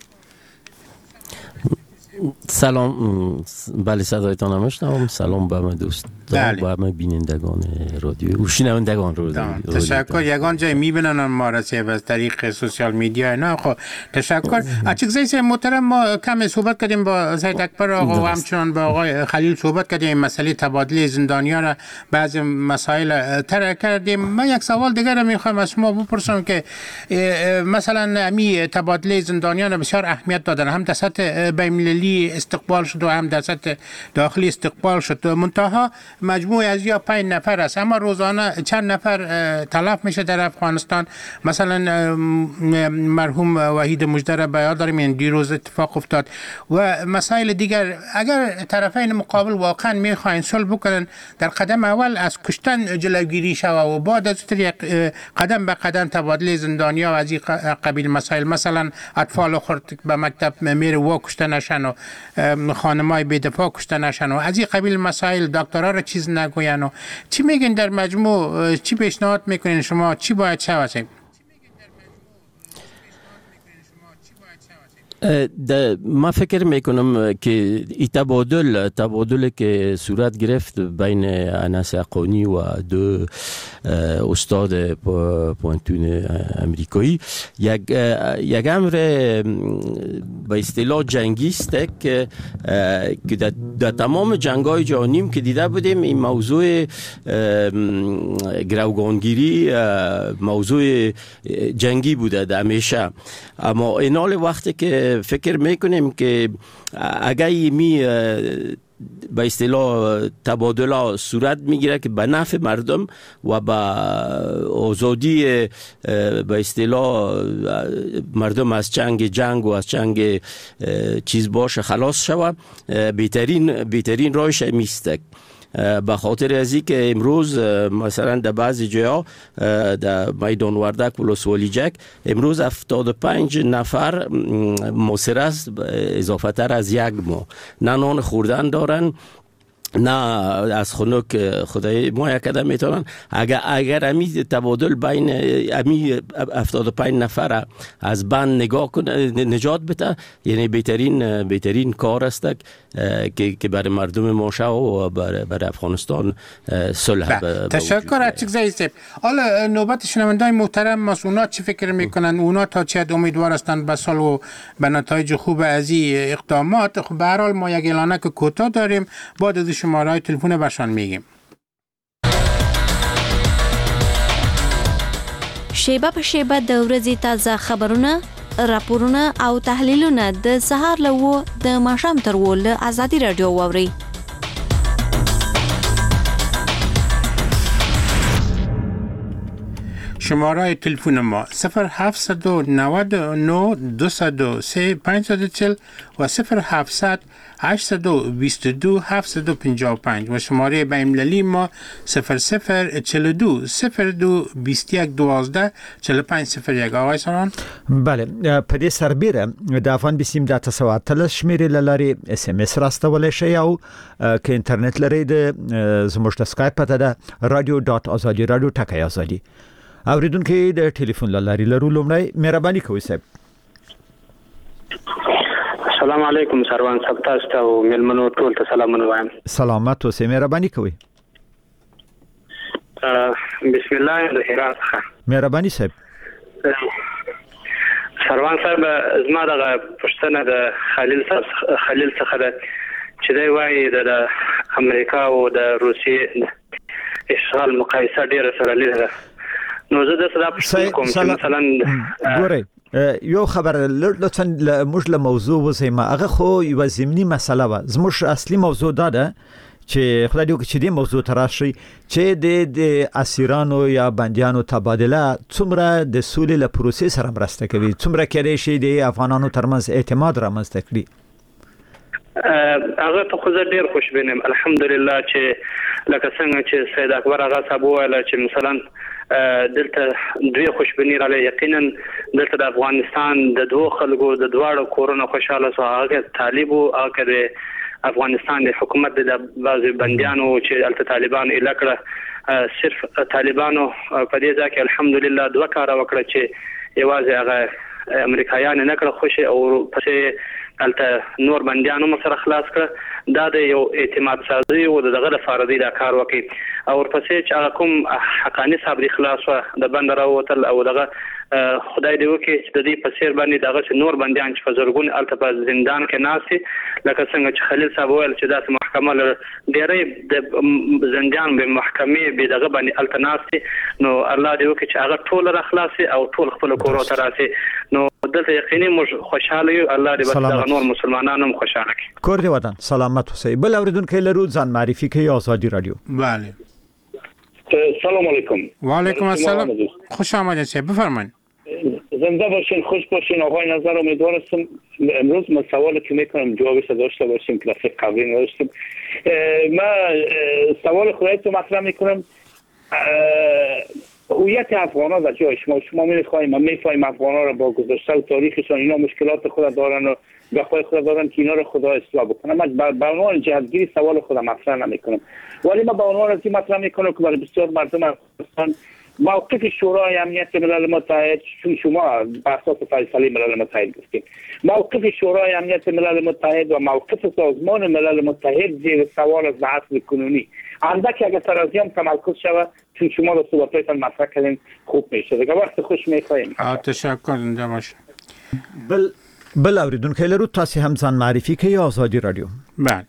سلام بله صدایتان هم میشنوم سلام به همه دوست و همه بینندگان رادیو و شنوندگان رادیو تشکر یگان جای میبینن ما را از طریق سوشال میدیا اینا خب تشکر اچکزی صاحب محترم ما کم صحبت کردیم با سید اکبر آقا و همچنان با آقای خلیل صحبت کردیم مسئله تبادله زندانیان را بعضی مسائل طرح کردیم من یک سوال دیگر میخوام از شما بپرسم که مثلا امی تبادله زندانیان بسیار اهمیت دادن هم در سطح بین‌المللی استقبال شد و هم در سطح داخلی استقبال شد منتها مجموع از یا 5 نفر است اما روزانه چند نفر تلف میشه در افغانستان مثلا مرحوم وحید مژده را به یاد داریم این دیروز اتفاق افتاد و مسائل دیگر اگر طرفین مقابل واقعا میخواین صلح بکنن در قدم اول از کشتن جلوگیری شود و بعد از قدم به قدم تبادله زندانیا و از این قبیل مسائل مثلا اطفال خرد به مکتب میره و کشته نشن و خانمای بی‌دفاع کشته نشن و از این قبیل مسائل دکترها را چیز نگوین و چی میگین در مجموع چی پیشنهاد میکنین شما چی باید شود؟ من فکر میکنم که این تبادل که صورت گرفت بین انس حقانی و دو استاد پوانتون امریکایی یک امر به اصطلاح جنگی است که در تمام جنگ‌های جهانی که دیده بودیم این موضوع گروگانگیری موضوع جنگی بوده همیشه. اما این حال وقتی که فکر میکنیم که اگر می به اصطلاح تبادل صورت میگیره که به نفع مردم و به آزادی به اصطلاح مردم از جنگ و از چنگ چیز باشه خلاص شود، بهترین راهش میسته. به خاطر ازی که امروز مثلا در بعضی جاها در میدان وردک ولسوالی جک امروز 75 نفر مسر است اضافه تر از یک ماه، نه نان خوردن دارن نه از خنک خدای ما یک قدم میتونن. اگر امی تبادل بین امی 75 نفر از بند نگاه کنه نجات بده، یعنی بهترین کار است که برای مردم ما و برای افغانستان صلح. تشکر اچک زیسب. حالا نوبت شنوندای محترم اونا چی فکر میکنن؟ اونا تا چه امیدوار هستند به صلح و به نتایج خوب از این اقدامات؟ خب به هر حال ما یک اعلانک کوتاه داریم، بعد از شماره تلفن باشان میگیم. شیبه په شیبه د ورځې تازه خبرونه، راپورونه او تحلیلونه د سهار له د ماښام تر له ازادي رادیو واوري. شماره تلفن ما 0799 203 540 و 0700 822 755 و شماره بین‌المللی ما 0042 02 21 12 4501. آقای سران؟ بله، په دې سربیره د افغان بسیم د تسواتل شمیرې لاري اس ام اس راستول شي او که انټرنیټ لري د زموږ د سکایپ پته ده radio.azadi.radio.azadi. اوریدونکو د ټلیفون لاري لرو لومړی مهرباني کوئ صاحب. السلام علیکم سروان صاحب، تاسو ته او ملمنو ټول ته سلامونه وایم. سلامات اوسئ، مهرباني کوئ. بسم الله د هرات ښه. مهرباني صاحب. سروان صاحب زما د پښتنه د خلیل څخه ده چې دی وایي د امریکا او د روسیې اشغال مقایسه ډیره سره لیدله. نو زه د صدا کوم چې مثلا ګورئ یو خبر لطفا موږ له موضوع وزیم، هغه خو یو زمینی مسله و. زموږ اصلي موضوع ده چې خدای دې چې دې موضوع تراشي چې د اسیرانو یا بندیانو تبادله څومره د سولې له پروسې سره مرسته کوي، څومره کېدای شي د افغانانو ترمنځ اعتماد رامنځته کړي. هغه ته خو زه ډیر خوشبینم الحمدلله چې لکه څنګه چې سید اکبر هغه صاحب وویل چې مثلا دلته دوی خوشبینی را یقینا دلته د افغانستان د دوه خلکو د دواړو کورونو خوشاله سو، هغه طالب او هغه افغانستان د حکومت د بعض بندیانو چې الته طالبان الکړه صرف طالبانو په دې ځکه الحمدلله دوه کار وکړه چې یوازې هغه امریکایان نه کړ خوشي او پسې الته نور بندیانو مسره خلاص کړ. دا د یو اعتماد سازي او دغه لپاره دی دا کار وکړي او پسې چې کوم حقانی صاحب خلاص و د بندر او تل او دغه خدای دې وکړي چې د دې په سیر باندې دغه نور بندیان چې په زرګون الته په زندان کې ناسي لکه څنګه چې خلیل صاحب ویل چې داسې محکمه ډېرې د زندان به محکمې به دغه باندې الته ناسي. نو الله دې وکړي چې هغه ټول را خلاصي او ټول خپل کورو ته راسي. نو دلته یقیني موږ خوشاله یو، الله دې بس دغه نور مسلمانانو هم خوشاله کړي. کور دې وطن سلامت اوسئ. بل اوریدونکو لرو ځان معرفي کوي آزادی رادیو. بله سلام علیکم. و علیکم السلام، خوش آمدید. بفرمایید. زنده باشین، خوش باشین. آقای نظر امیدوارم امروز من سوالی که میکنم جوابش داشته باشیم که دفعه قبلی نداشتیم. من سوال خودت رو مطرح میکنم. هویت افغان‌ها در جای شما میخوایم ما میفهمیم افغان‌ها رو با گذشته و تاریخشون اینا مشکلات خود دارن و بخوای خود دارن که اینا رو خدا اصلاح بکنه. من به عنوان جهتگیری سوال خودم مطرح نمیکنم، ولی من به عنوان از این مطرح میکنم که برای بسیار مردم افغانستان موقف شورای امنیت ملل متحد، چون شما بر اساس فیصله ملل متحد گفتید، موقف شورای امنیت ملل متحد و موقف سازمان ملل متحد زیر سوال از اصل کنونی اندک اگر ترازیام تمرکز شود، چون شما در صحبتاتون مطرح کردین خوب میشه. دیگه وقت خوش میخوایم. تشکر انده باشه. بل اوریدونکو لرو تاسو هم ځان معرفي کوي آزادي رادیو. بله.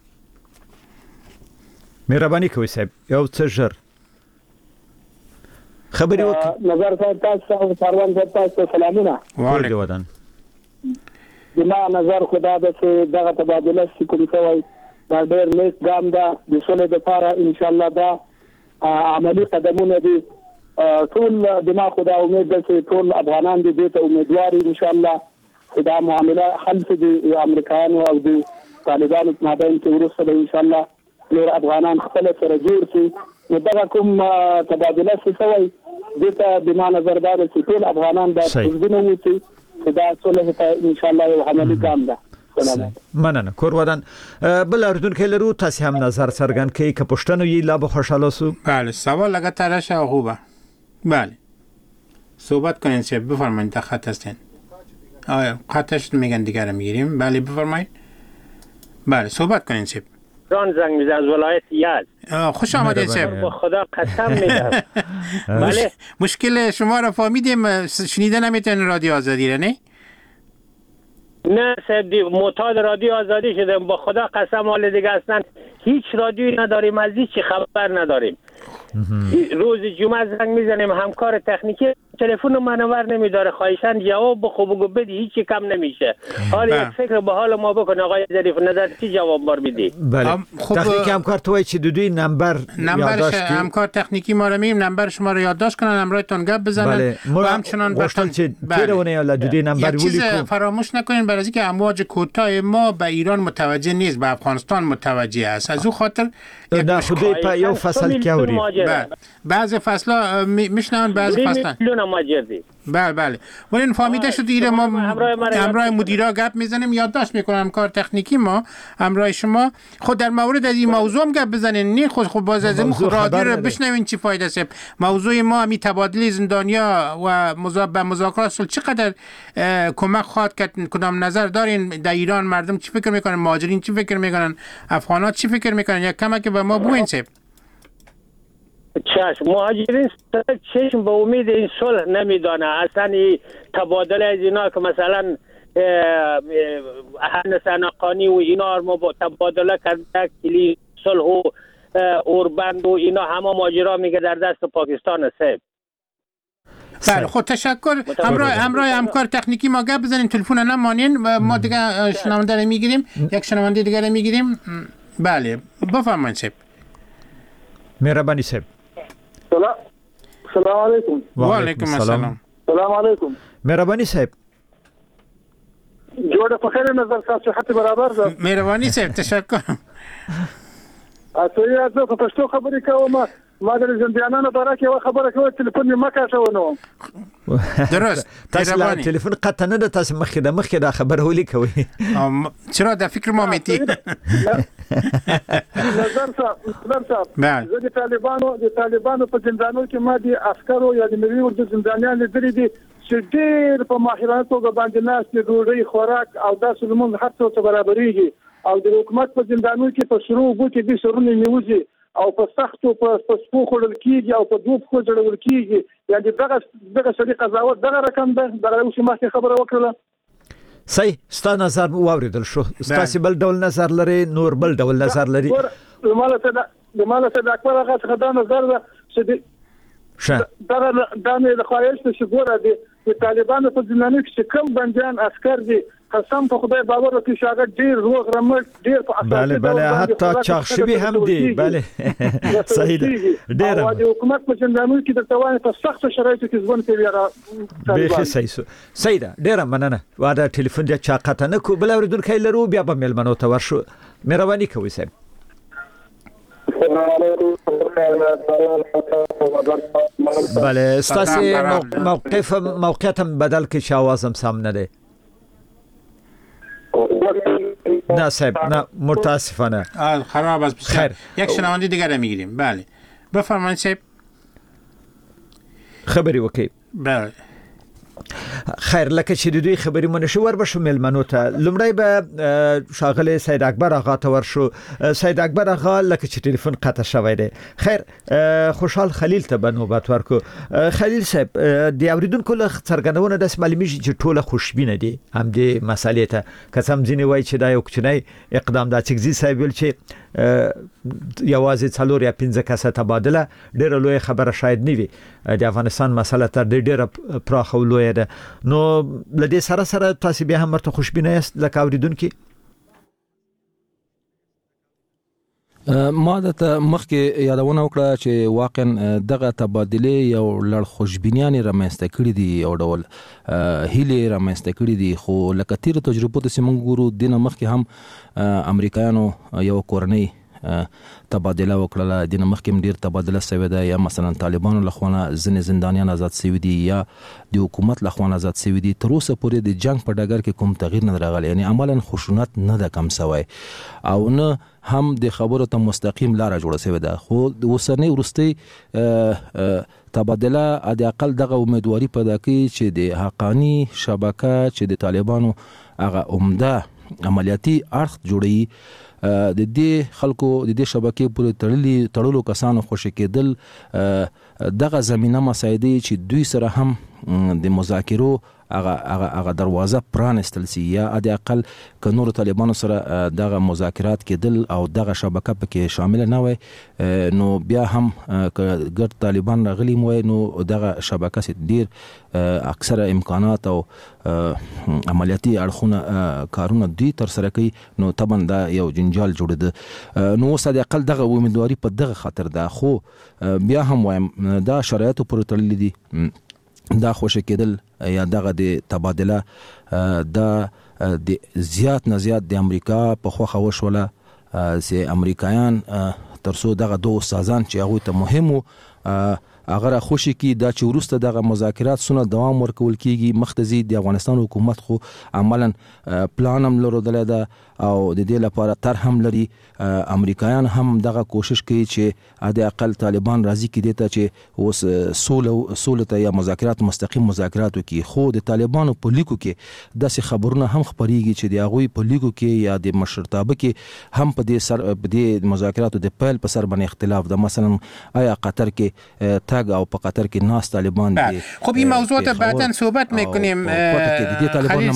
مهرباني کوئ صاحب یو څه ژر خبري وکړئ. نظر تاسو سروان تاسو سلامونه. وعلیکم. دما نظر خدا د دغه تبادله چې کوم کوي دا ډېر نیک ګام ده د سولې لپاره ان شاء الله دا عملی قدمونه دي. ټول دما خدا امید ده چې ټول افغانان دې ته امیدوار ان شاء الله دا معامله حل شي د امریکایانو او د طالبانو په مابین کې ورسره ان شاء الله نور افغانان خپل سره جوړ شي. نو دا کوم تبادله څه کوي دته دما نظر دار چې ټول افغانان د ژوندونه وي دا څه ته ان شاء الله یو عملی ګام ده. مننه کور ودان. بل اردوونکو لرو تاسو هم نظر څرګند کړئ که پښتنو یې لا به خوشاله سو. بله سوال اگر ترش خوبه. بله صحبت کنین چه بفرمایید تا خط هستین. آیا خطش میگن دیگر میگیریم. بله بفرمایید. بله صحبت کنین چه. ران زنگ میزه از ولایت یزد. خوش آمدید صاحب. با خدا قسم میدم. بله مشکل شما را فهمیدیم. شنیده نمیتونین رادیو آزادی را نه؟ نه صاحب معتاد رادیو آزادی شدم. با خدا قسم حال دیگه اصلا هیچ رادیویی نداریم، از هیچ خبر نداریم. روز جمعه زنگ میزنیم همکار تکنیکی تلفن منور نمیداره، خواهشاً جواب بخو بدی هیچ کم نمیشه. حالا یک فکر به حال ما بکن آقای ظریف، نظر چی جواب بار میدی؟ بله تکنیکی همکار توی چی دوی نمبرش همکار تکنیکی ما رو میگیم نمبر شما رو یادداشت کنن، امرایتون گپ بزنن و همچنان گفتن چه تیرونه یا دوی نمبر ولی چیز فراموش نکنین برای اینکه امواج کوتاه ما به ایران متوجه نیست، به افغانستان متوجه است. از اون خاطر در خودی پا یو فصل کیوری بعض فصلا میشنون بعض فصلا بله ولی فهمیده شد دیگه ما همراه مدیرا گپ میزنیم، یادداشت میکنم کار تکنیکی ما همراه شما خود در مورد از این موضوع هم گپ بزنین. نه خود باز از این رادیو رو بشنوین چی فایده است. موضوع ما همین تبادل زندانیا و به مذاکرات صلح چقدر کمک خواهد کرد. کدام نظر دارین در ایران مردم چی فکر میکنن، مهاجرین چی فکر میکنن، افغانات چی فکر میکنن؟ یک کمک به ما بوین سه چشم. مهاجرین چشم به امید این صلح نمیدانه اصلا. تبادل از اینا که مثلا اهل سنقانی و اینا رو تبادله کرده کلی صلح و اوربند و اینا همه ماجرا میگه در دست پاکستان است. بله خود تشکر. همراه همکار تکنیکی ما گپ بزنین، تلفن نمانین و ما دیگه شنونده رو میگیریم، یک شنونده دیگه رو میگیریم. بله بفرمایید صاحب. مهربانی صاحب. سلام علیکم. و علیکم السلام. سلام علیکم. مهربانی صاحب. جوړه په خیر نظر تاسو حتی برابر ده. مهربانی صاحب تشکر. تاسو یې زه په پښتو خبرې کوم. ما د زندانانو باره کې یو خبره کوي، تلیفون مې مکاشونو. درست. تاسو تلیفون قطع نه ده، تاسو مخکې دا خبره ولي کوي. چرا د فکر ما میتی؟ نظر صاحب زه د طالبانو په زندانو کې ما دي عسکرو یا د ملي ورځ زندانیان لیدلي دي چې ډېر په ماهرانه توګه باندې ناس د ډوډۍ خوراک او داسې لمونځ هر څه ته برابرېږي، او د حکومت په زندانو کې په شروع اوبو کې دي سرونه نیوځي او په سختو په سپو خوړل کېږي او په دوب خو جوړول کېږي. یعنې دغه سړي قضاوت دغه رقم ده. دغه اوس مخکې خبره وکړله. صحیح. ستا نظر واوریدل شو. ستاسو بل ډول نظر لري، نور بل ډول نظر لري. ماله څه د اکبر هغه څه دا نظر ده چې دا نه د خواهش ته شګوره دي د طالبانو په زندانو کې کوم بنديان عسكر دي، قسم په خدای باور وکړئ چې هغه ډیر روغ رمټ ډیر په اساس بله حتی چاغ شوی هم دي. بله صحیح ده. ډیر د حکومت په زندانو کې د توان په سخت شرایطو کې ژوند کوي. هغه صحیح ده. ډیر مننه. واده ټلیفون دې چا قطع نه کو. بل اوریدونکو لرو بیا به ملمنو ته ورشو. مهرباني کوئ صاحب. بله ستاسو موقعیت بدل که شوازم سام نده. نه صاحب نه متاسفانه خراب است. بسیار یک شنونده دیگر میگیریم. بله بفرمایید صاحب. خبري وکي بله خیر لکه چې د دوی خبرې منشور بشو ملمنو ته لمړی به شاغله سید اکبر آقا ته ورشو. سید اکبر آقا لکه چې ټلیفون قطع شوی دی. خیر خوشحال خلیل ته به نوبت ورکو. خلیل صاحب د اوریدونکو له څرګندونه د معلومیږي چې ټوله خوشبینه دي هم دې مسالې ته قسم ځینې وای چې دا یو کوچنی اقدام د چګزي صاحب ول چې یوازې 4 یا 15 کسه تبادله ډېر لوی خبره شاید نه وي. د افغانستان مسله تر ډېر پراخه لوی ده. نو لدې سره تاسو به هم مرته خوشبینه یاست لکه اوریدونکو؟ ما د مخکې یادونه وکړه چې واقعا دغه تبادله یو لړ خوشبینیان رامنځته کړي دي او ډول هیله رامنځته کړي دي، خو لکه تیر تجربه د سیمون ګورو دنه مخکې هم امریکایانو یو کورنۍ تبادله وکړه، دنه مخکې ډیر تبادله شوې ده، یا مثلا طالبانو لخوا ځنې زندانیان آزاد شوي دي یا د حکومت لخوا آزاد شوي دي. تر اوسه پورې د جنگ په ډګر کې کوم تغییر نه راغلی، یعنی عملاً خشونت نه ده کم شوی او نه هم د خبرو ته مستقیم لار جوړه شوې ده. خو د اوسنۍ ورستي تبادله د اقل دغه امیدواري پیدا کوي چې د حقانی شبکه چې د طالبانو هغه عمده عملیاتي اړخ جوړي د دې خلکو د دې شبکې پورې تړلو کسانو خوشی کېدل دغه زمينه مساعده چې دوی سره هم د مذاکرو هغه دروازه پرانستل سي یا د اقل ک نور طالبانو سره دغه مذاکرات کېدل او دغه شبکه پکې شامل نه وي، نو بیا هم ګټ طالبان راغلي مو نو دغه شبکه سي ډیر اکثره امکانات او عملیاتي اړخونه کارونه دوی تر سره کوي، نو طبعا دا یو جنجال جوړ ده. نو اوس د اقل دغه امیدواري په دغه خاطر ده، خو بیا هم وایم دا شرایطو پر تړلې دي. دا خوشی کېدل یا دغه د تبادله د زیات نه زیات د امریکا په خوخه وشوله چې امریکایان ترڅو دغه دوه استادان چې هغه ته مهمو اگر خوشی کی دا چې ورسته دغه مذاکرات سونه دوام ورکول کیږي مختزي د افغانستان حکومت خو عملاً پلان هم لرودل ده او د دې لپاره تر هم لري. امریکایان هم دغه کوشش کوي چې د اقل طالبان راضي کړي ته چې اوس سوله ته یا مذاکرات مستقیم مذاکرات وکړي، خو د طالبانو په لیکو کې داسې خبرونه هم خبريږي چې د هغوی په لیکو کې یا د مشرتابه کې هم په دې سر په دې مذاکراتو د پیل په سر باندې اختلاف ده. مثلا آیا قطر کې تاگ او په قطر کې ناس طالبان دي. خب این موضوعات بعداً صحبت میکنیم. خلیل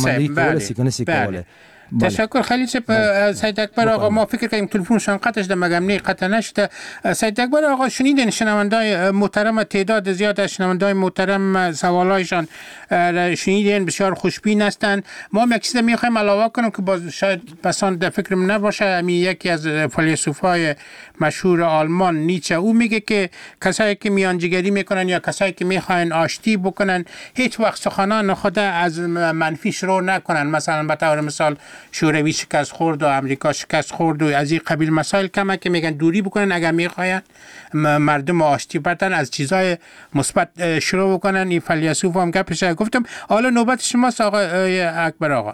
صاحب تشکر خلیل صاحب. سید اکبر آقا ما فکر کنیم تلفنشان قطعش در مگمنی قطع نشده. سید اکبر آقا شنیدین شنوندای محترم تعداد زیاد از شنوندای محترم سوالایشان شنیدین بسیار خوشبین هستند. ما هم یک چیز میخوایم علاوه کنیم که باز شاید بسان در فکرم نباشه. یکی از فیلسوفای مشهور آلمان نیچه او میگه که کسایی که میانجیگری میکنن یا کسایی که میخواین آشتی بکنن هیچ وقت سخنان خود از منفی شروع نکنن. مثلا به طور مثال شوروی شکست خورد و امریکا شکست خورد و از این قبیل مسائل کمه که میگن دوری بکنن اگر میخواین مردم آشتی بدن از چیزای مثبت شروع بکنن. این فیلسوف هم گپش گفتم. حالا نوبت شماست آقای اکبر آقا.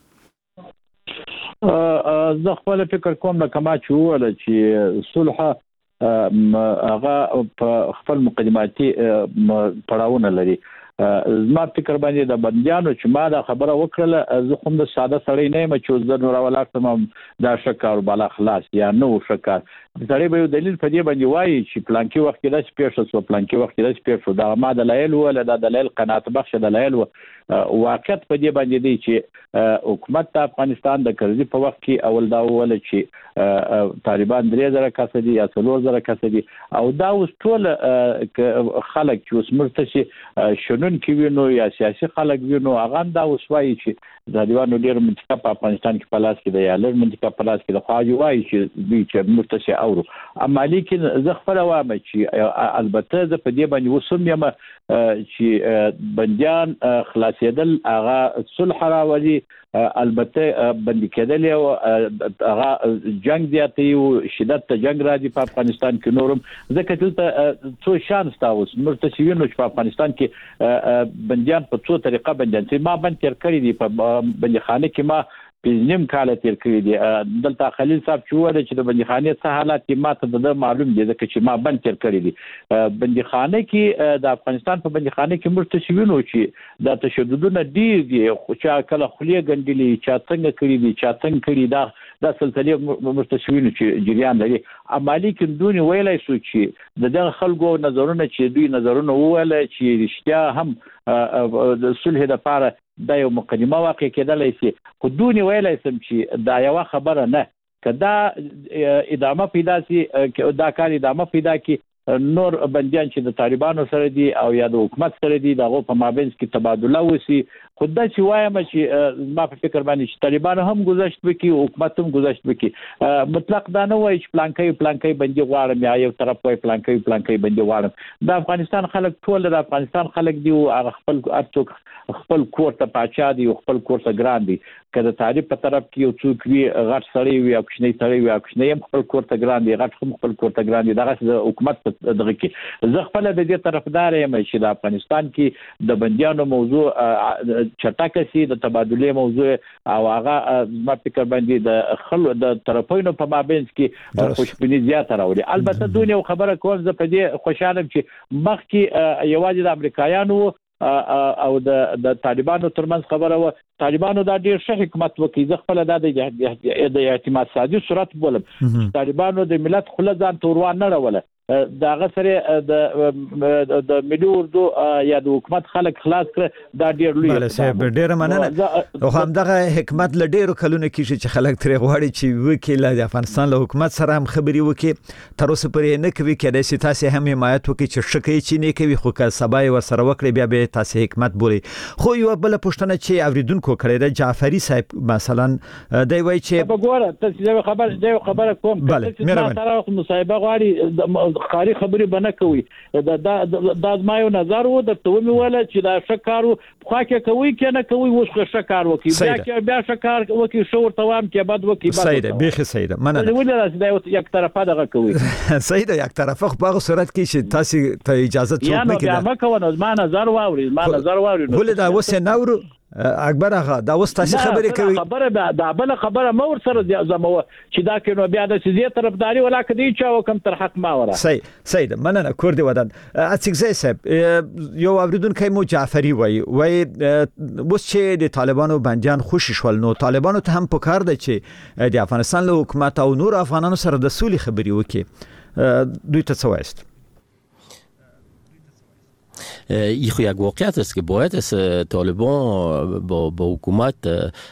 زه خپل فکر کوم لکه ما چې وویل چې صلح هغه په خپل مقدماتي پړاوونه لري. زما فکر باندې د بندیانو چې ما دا خبره وکړه زه کوم د ساده سړی نه یم چې زه نور ولاکتم دا شکار بالا خلاص یا نو شکار سړی به دلیل په دې باندې وایي چې پلانکی وخت کې داسې پیښ شو پلانکی وخت کې داسې پیښ شو دا ما دلایل ولا دا دلایل قناعت بخش دلایل واقعیت په دې باندې دی چې حکومت د افغانستان د کرزي په وخت کې اول دا ویل چې طالبان 3000 کس دي یا 4000 کس دي او دا اوس ټول خلک چې اوس مرتشي شنن کې وینو یا سیاسي خلک وینو هغه دا اوس وایي چې طالبان ډېر منطقه په افغانستان کې پلاس کې دی یا لږ منطقه پلاس کې د خواجو وایي چې دوی چې مرتشي اورو. اما لیکن زه خپل وایم چې البته زه په دې باندې وسوم یم چې بنديان خلاصېدل هغه صلح راوړي، البته بندي کېدل او هغه جنگ زیاتې او شدت ته جنگ راځي په افغانستان کې نورم ځکه چې څو شانس تاسو مرتشوینو چې په افغانستان کې بنديان په څو طریقه بنديان چې ما باندې تر کړی دي په بنديخانه کې ما نیم کال تیر کړی دي دلته خلیل صاحب چې وایي چې د بندیخانه څه حالات کې ماته د معلوم دي ځکه چې ما بند تیر کړی دي بندیخانه کې د افغانستان په بندیخانه کې مرتشوینو چې د تشددونه ډیر دي خو چې کله خلیه ګندلې چا څنګه کړی دي چا څنګه کړی دا سلسله مرتشوینو چې جریان لري عملی کندونی ویلای سو چې دغه خلکو نظرونه چې دوی نظرونه وویل چې رښتیا هم د صلح لپاره دا یو مقدمه واقع کېدلای شي خو دونی ویلای سم چې دا یو خبره نه کدا ادامه پیدا سي دا کار ادامه پیدا کی نور بنديان چې د طالبانو سره دي او یا د حکومت سره دي دغه په مابین کې تبادله وسی خدای چې وایم چې ما په فکر باندې چې طالبان هم گذشت وکي حکومت هم گذشت وکي مطلق دا نه وایي چې پلانکي بندي غواړم یا یو طرف وایي پلانکي بندي غواړم د افغانستان خلک ټول د افغانستان خلک دی او خپل ارڅوک خپل کور ته پاچا دی خپل کور ته ګران دی کله تعریف په طرف کې یو څوک وی غټ سړی وي او کوچنی سړی وي او کوچنی هم خپل کور ته ګران دی غټ هم خپل کور ته ګران دی دغه د حکومت دغه کې زه خپل د دې طرفدار یم چې د افغانستان کې د بنديانو موضوع چټکه سي د تبادله موضوع او هغه ما فکر باندې د طرفینو په مابین کې خوشبینی زیاته راوړي البته دونه خبره کوم زه په دې خوشاله چې مخکې یوازې د امریکایانو او د طالبانو ترمنځ خبره و طالبانو دا ډیر ښه حکومت وکړي زه خپل د اعتماد سازي صورت بولم طالبانو د ملت خله ځان توروان نه راوله داغه سره د ملي اردو یا د حکومت خلک خلاص کړ دا ډیر لوی ډیر مننه او هم دغه حکومت ل ډیرو کلونه کې چې خلک ترې غواړي چې وکیل د افغانستان له حکومت سره هم خبري وکړي تر اوسه پرې نه کوي کېدای شي تاسو هم حمایت وکړي چې شکه چې نه کوي خو که سبا ور سره وکړي بیا به تاسو حکومت بولي خو یو بل پښتنه چې اوریدونکو کړی د جعفری صاحب مثلا دی وای چې وګوره تاسو خبره کوم چې مصاحبه غواړي خاري خبري بنه کوي دا ما یو نظر و د تومي ولا چې دا شکارو خو کې کوي کنه کوي وښه شکار وکي بیا شکار وکي شور توام کې بعد وکي بعد سیده بيخي سیده مننه ولې دا یک طرفه دغه کوي سیده یک طرفه خو په صورت کې چې تاسو ته اجازه څوک نه کړي یا ما کوو ما نظر واوري ولې دا وسه نورو اکبر هغه دا وسته خبرې کوي خبره دا بل خبره مور سره زمو چې دا کینو بیا د سیاسي طرفداري ولا کدي چا وکم تر حق ما وره سید مننه کوردی ودان اڅګزی صاحب یو اوریدونکو مو جعفری وای وس چې د طالبانو بنديان خوشی شول نو طالبانو ته هم پکار ده چې د افغانستان له حکومت او نور افغانانو سره د سولې خبري وکړي دوی ته څه وایست این یک واقعیت است که باید از طالبان با حکومت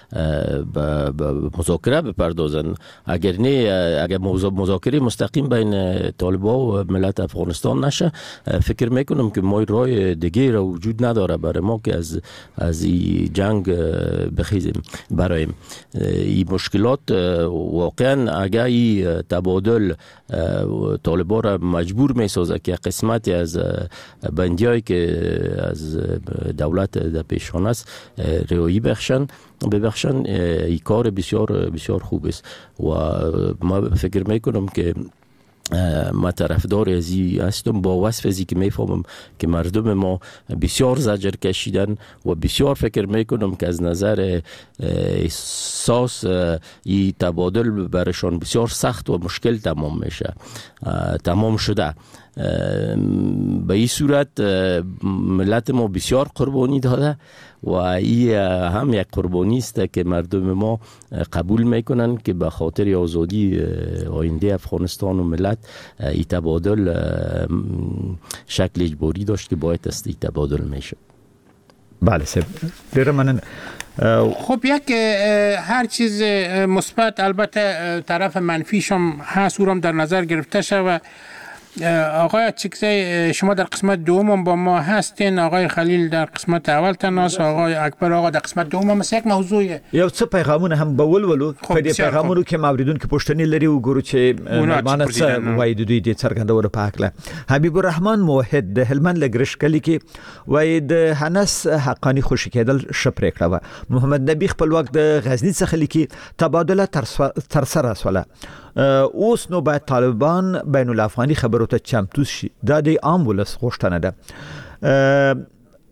مذاکره بپردازند اگر مذاکره مستقیم بین طالبان و ملت افغانستان نشه فکر میکنم که ما راه دیگه را وجود نداره برای ما که از این جنگ بخیزیم برایم این مشکلات واقعا اگر این تبادل طالبان را مجبور میسازه که قسمتی از بندیایی که از دولت در پیشان است رهایی ببخشن این کار بسیار بسیار خوب است و ما فکر میکنم که ما طرفدار از این هستم با وصف ازی که میفهمم که مردم ما بسیار زجر کشیدن و بسیار فکر میکنم که از نظر احساس این تبادل برشان بسیار سخت و مشکل تمام شده به این صورت ملت ما بسیار قربانی داده و این هم یک قربانی است که مردم ما قبول میکنن که به خاطر آزادی آینده افغانستان و ملت این تبادل شکل اجباری داشت که باید است این تبادل میشه. بله سب دیر منن خب یک هر چیز مثبت البته طرف منفیش هم هست او هم در نظر گرفته شود. آقای چکزی شما در قسمت دوم با ما هستین آقای خلیل در قسمت اول تناس آقای اکبر آقا در قسمت دوم هم یک موضوعه یو څه پیغامونه هم بولولو په دې پیغامونو کې موریدونکو پښتني لري وګورو چې معنی څه وایي د دوی د څرګندولو په حق حبیب الرحمن موحد د هلمند لګرش کلی کې وایي د هنس حقانی خوشی کېدل شپره کړه محمد نبی خپل وخت د غزنی څخه لیکي تبادله تر سره وسوله اوس نو باید طالبان بین الافغاني خبرو ته چمتو شي دا د عام ولس غوښتنه ده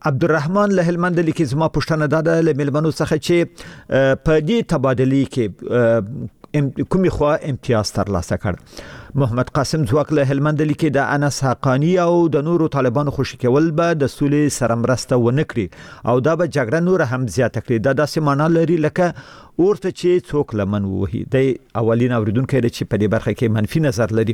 عبدالرحمن له هلمند لیکي زما پښتنه ده له ملمنو څخه چې په دې تبادلې کې کومي خوا امتیاز ترلاسه کړ. محمد قاسم ځواک له هلمند لیکي د انس حقانی او د نورو طالبانو خوشی کول به د سولې سره مرسته ونه کړي او دا به جګړه نور هم زیاته کړي. دا داسې معنا لري لکه ورته چې څوک لمن وهي. د اولین اوریدونکو چې په دې برخه کې منفي نظر لري.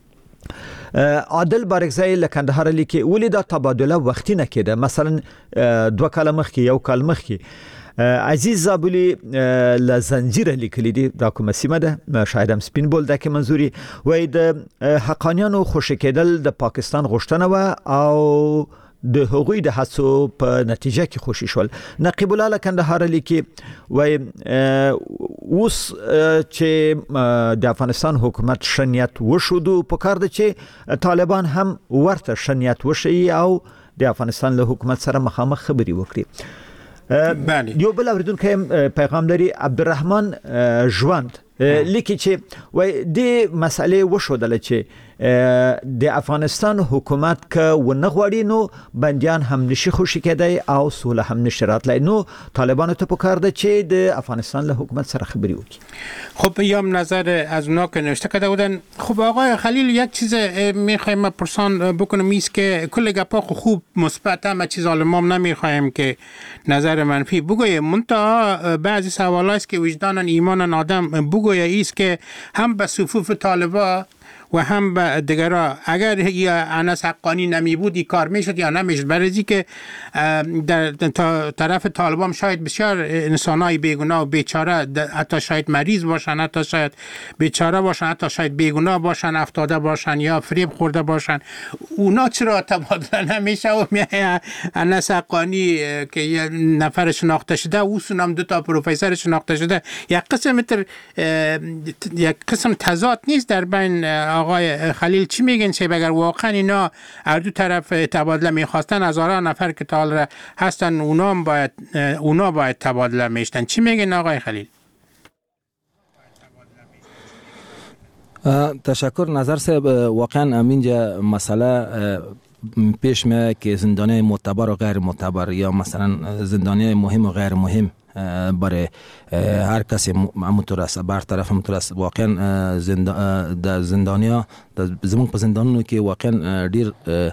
عادل بارکزای له کندهار لیکي ولې دا تبادله وختي نه کېده، مثلا 2 کال مخکې 1 کال مخکې. عزیز زابلی له زنجیره لیکلی دی، دا کومه سیمه ده، شاید هم سپین بولده که منظوري وای د حقانیانو خوشی کېدل د پاکستان غوښتنه و او د هغوی د هڅو په نتیجه کې خوشی شول. نقیب الله له کندهار لیکي وای اوس چې د افغانستان حکومت شنیت وشودو په کار ده چې طالبان هم ورته شنیت وشي او د افغانستان له حکومت سره مخامخ خبري وکړي. یو بل اوریدونکو پیغام لري عبدالرحمن ژوند لیکي چې وای د مسئلې وشودل چې د افغانستان حکومت که ونه غواړي نو بندیان هم نشي خوشی کېدای او سوله هم نشي راتلای. نو طالبانو ته پکار ده چې د افغانستان له حکومت سره خبري وکړي. خب یام نظر از اونا که نوشته کرده بودن. خب آقای خلیل یک چیز میخوایم پرسان بکنم ایست که کل گپا خوب مثبت هم چیز عالمام نمیخوایم که نظر منفی بگویم. منتها بعضی سوال است که وجدان ایمان آدم بگویه ایست که هم به صفوف طالبا و هم به دیگرها اگر انس حقانی نمی بود این کار میشد یا نمیشد. برای که در طرف طالبان شاید بسیار انسانای بیگناه و بیچاره، حتی شاید مریض باشن، حتی شاید بیچاره باشن، حتی شاید بیگناه باشن، افتاده باشن یا فریب خورده باشن. اونا چرا تبادله نمیشه و انس حقانی که یه نفر شناخته شده و هم 2 پروفسور شناخته شده یک قسم تضاد نیست در بین. آقای خلیل چی میگن که اگر واقعا اینا از دو طرف تبادله میخواستن از آرا نفر که تا هستن اونا باید تبادله میشتن؟ چی میگن آقای خلیل؟ تشکر. نظر صاحب واقعا امینجا مسئله پیش میاد که زندانی معتبر و غیر معتبر یا مثلا زندانی مهم و غیر مهم برای هر کسی همونطور است، برطرف همونطور است. واقعا زندانیا زمون په زندانونو کې واقعا ډیر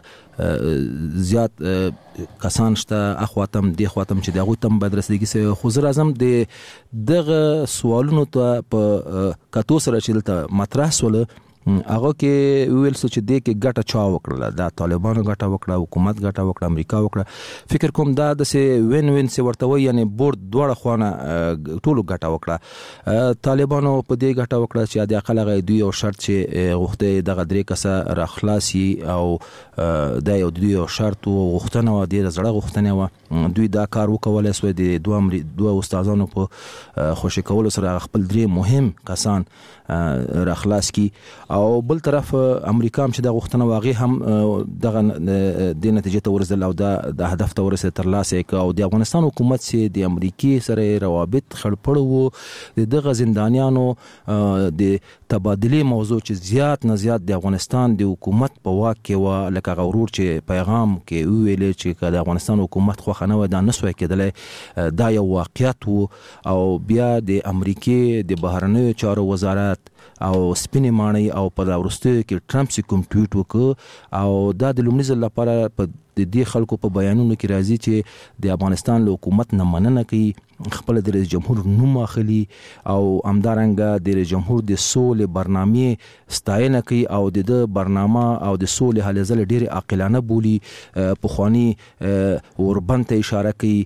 زیات کسان شته، اخواتم دی خواتم چې دغه تم بدرسدګي سه خو زر اعظم د دغه سوالونو ته په کتو سره چې دلته مطرح سول هغه کې ویل څه چې د کې ګټه چا وکړه، د طالبانو ګټه وکړه، حکومت ګټه وکړه، امریکا وکړه. فکر کوم دا د سه وین وین سه ورته وي، یعنی بورډ دوړه خوانه ټولو ګټه وکړه. طالبانو په دې ګټه وکړه چې د اقل غي دوی او شرط چې غوښته د غدري کسه را خلاصي او د یو دوی او شرط غوښتنه و د زړه غوښتنه و دوی دا کار وکول سو د دوه استادانو په خوشی کول سره خپل درې مهم کسان را خلاص کی او بل طرف امریکا هم چې د غوښتنه واغې هم دغه د نتیجې ته ورسېدل او د هدف ته ورسېد تر لاسه ک او د افغانستان حکومت چې د امریکای سره روابط خړپړ وو د دغه زندانیانو د تبادله موضوع چې زیات نه زیات د افغانستان د حکومت په واک کې و لکه غورور چې پیغام کې ویل چې د افغانستان حکومت خو خنه و د نسوي کېدل دا یو واقعیت وو او بیا د امریکای د بهرنیو چارو وزارت او سپینې ماڼۍ او په راوستو کې ټرمپ سي کوم ټویټ وکړ او دا د لومړي ځل لپاره په د دې خلکو په بیانونو کې راځي چې د افغانستان له حکومت نه مننه کوي، خپل د رئیس جمهور نوم اخلي او همدارنګه د رئیس جمهور د سولې برنامه ستاینه کوي او د برنامه او د سولې هلې ځل ډېر عاقلانه بولی. پخوانی اوربند ته اشاره کوي،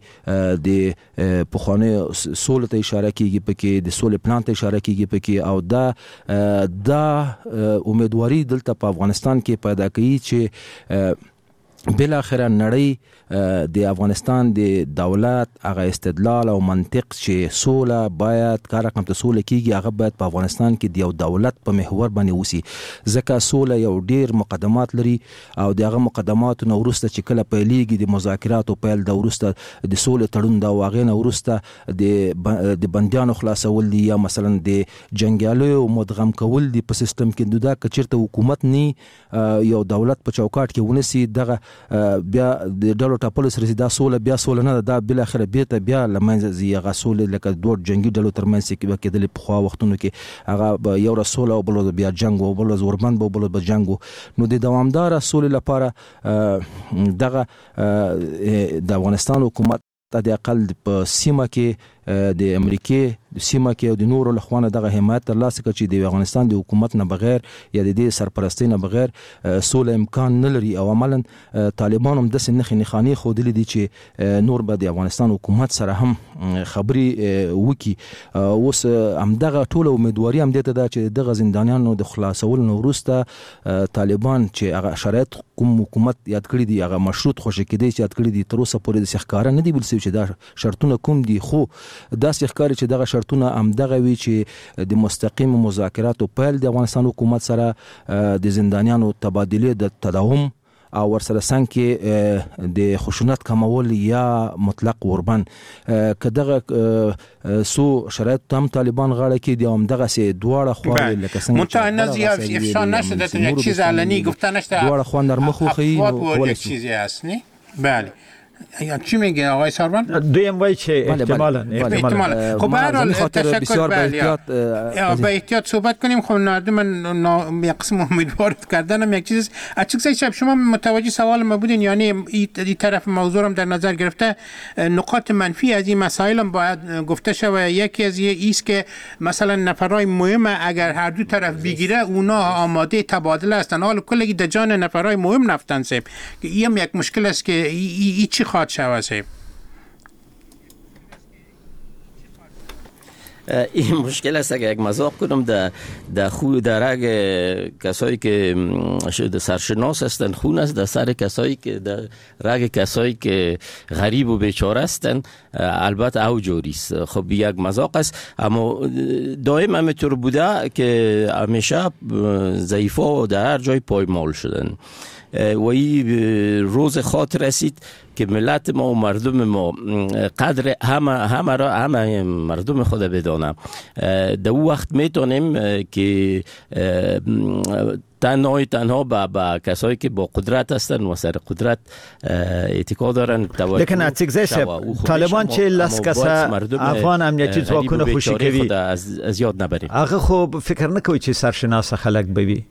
د پخوانی سولې ته اشاره کوي، پکې د سولې پلان ته اشاره کوي پکې او دا امیدواري دلته په افغانستان کې پیدا کوي چې بل اخر نړۍ د افغانستان د دولت هغه استدلال او منطق چې سوله باید کار رقم ته سوله کیږي هغه باید په افغانستان کې د یو دولت په محور باندې وسی، ځکه سوله یو ډیر مقدمات لري او دغه مقدمات نو ورسته چې کله پیلېږي د مذاکرات او پیل د ورسته د سوله تړون دا واغې نو ورسته د بندیانو خلاصول دي یا مثلا د جنگیالو مدغم کول دي په سیستم کې دا کچرته حکومت نه یو دولت په چوکاټ کې ونسی دغه بیا د ډلو ټاپل سره دا سول بیا سول نه دا بل اخر بیت بیا لمنځ زی غسول لکه دوه جنگي ډلو ترمنځ کې کېدل په خوا وختونو کې هغه یو رسول او بل بیا جنگ او بل زوربند او بل جنگ نو د دوامدار رسول لپاره دغه د افغانستان حکومت د اقل په سیمه کې د امریکای د سیمه کې او د نورو لخوانه دغه حمایت ترلاسه کړي چې د افغانستان د حکومت نه بغیر یا د دې سرپرستی نه بغیر سول امکان نه لري او عملاً طالبان هم د سنخ نخانی خودلی دي چې نور به د افغانستان حکومت سره هم خبري وکي اوس هم دغه ټول امیدواري هم دته دا چې دغه زندانیانو د خلاصول نو وروسته طالبان چې هغه شرایط کوم حکومت یاد کړی دي هغه مشروط خوشی کېدی چې یاد کړی دي تر اوسه پورې د سحکار نه دی بل چې دا شرطونه کوم دي خو دا سحکار چې دغه شرطونه هم دغه وی چې د مستقیم مذاکرات او پیل د افغانستان حکومت سره د زندانیانو تبادله د تداوم او ورسره څنګه د خشونت کمول یا مطلق قربان کداغه سو شرایط تام طالبان غاړه کې د هم دغه سي دواړه خو لکه څنګه متعنزی افشا نشده تا یک چیز علنی گفته نشده دواړه خو نرمه خو خی ولا چیزی هست نه بله چی میگه آقای ساربان؟ دویم وای چه احتمالا خب به هر حال تشکر به احتیاط صحبت کنیم. خب من یک قسم امیدوارت کردنم یک چیز اچکسای شب شما متوجه سوال ما بودین یعنی این طرف موضوع هم در نظر گرفته نقاط منفی از این مسائل هم باید گفته شود. یکی از ایست که مثلا نفرای مهم اگر هر دو طرف بگیره اونا آماده تبادله هستن حال کلگی در جان نفرای مهم نفتن سیم این هم یک مشکل است که ای چی خواهد شود سیم این مشکل است اگر یک مذاق کنم در خود در رگ کسایی که سرشناس هستند خون است در سر کسایی که در رگ کسایی که غریب و بیچاره هستند البته او جوری است. خب یک مذاق است اما دائم همینطور بوده که همیشه ضعیفا در هر جای پایمال شدن و این روز خاطر رسید که ملت ما و مردم ما قدر همه مردم خود بدانم در اون وقت میتونیم که تنها با کسایی که با قدرت هستن و سر قدرت اتکا دارن لیکن اتیک طالبان چه لسکسه افغان امنیتی ځواکونه خوشی کوي از یاد نبریم هغه خو فکر نکوي چې سرشناس خلک بوي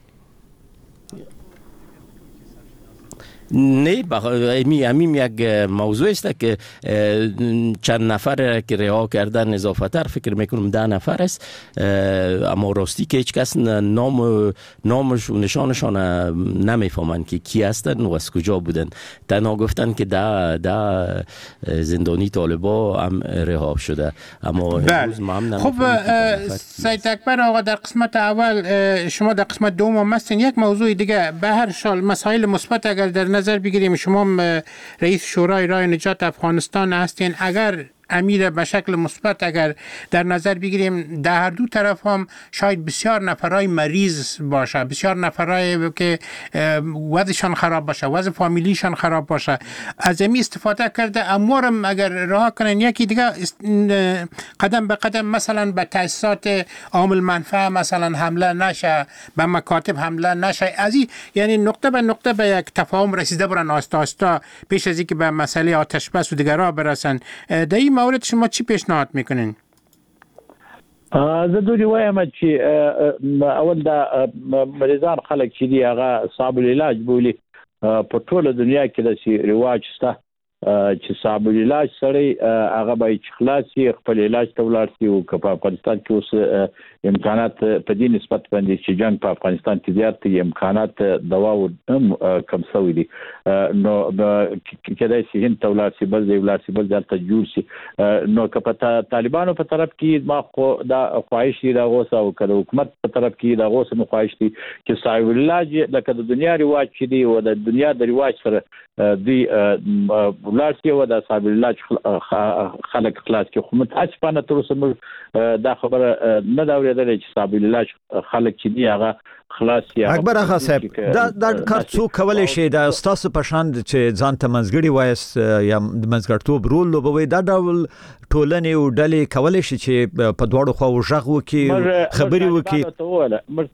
نه همین یک موضوع است که چند نفر که رها کردن اضافه تر فکر میکنم 10 نفر است اما راستی که هیچ کس نامش و نشانشان نمیفهمند که کی هستند و از کجا بودند تنها گفتن که ده زندانی طالبا هم رها شده اما امروز ما هم خب سید اکبر آقا در قسمت اول شما در قسمت دوم هستین یک موضوع دیگه به هر حال مسائل مثبت اگر در نظر بگیریم شما رئیس شورای رای نجات افغانستان هستین اگر امیر به شکل مثبت اگر در نظر بگیریم در هر دو طرف هم شاید بسیار نفرای مریض باشه بسیار نفرای که وضعشان خراب باشه وضع فامیلیشان خراب باشه از این استفاده کرده امورم اگر رها کنن یکی دیگه قدم به قدم مثلا به تاسیسات عامل منفعه مثلا حمله نشه به مکاتب حمله نشه از این یعنی نقطه به نقطه به یک تفاهم رسیده برن آستا آستا پیش از اینکه به مسئله آتش بس و دیگرها برسن در این مورد شما چی پیشنهاد میکنین؟ زه دوی وایم چې اول د مریضان خلک چې دی هغه صعب العلاج بولی په ټوله دنیا کې د سی رواج شته چې صعب العلاج سره هغه به خلاصي خپل علاج ته ولاړ شي او په افغانستان کې اوس امکانات په دې نسبت باندې چې جنگ په افغانستان کې زیات دي امکانات دوا او کم شوی دي نو کله چې هند ته ولاړ شي بل ځای ولاړ شي بل ځای ته جوړ شي نو که په طالبانو په طرف کې ما خو دا خواهش دي دا غوسه او کله حکومت په طرف کې دا غوسه مخواهش دي چې صعب العلاج لکه د دنیا رواج چې دی او د دنیا د رواج سره دی ولارسي و د صاحب العلاج خلک خلاص کې حکومت اصفانه تر اوسه دا خبره نه دا ورېدل چې صاحب العلاج خلک چې دی هغه خلاص یا اکبر اغا صاحب دا کار څو کولای شي دا تاسو په شان چې ځان ته منځګړی وایست یا منځګړتوب رول لوبوي دا ډول ټولنې او ډلې کولای شي چې په دواړو خواو ژغ وکړي خبري وکړي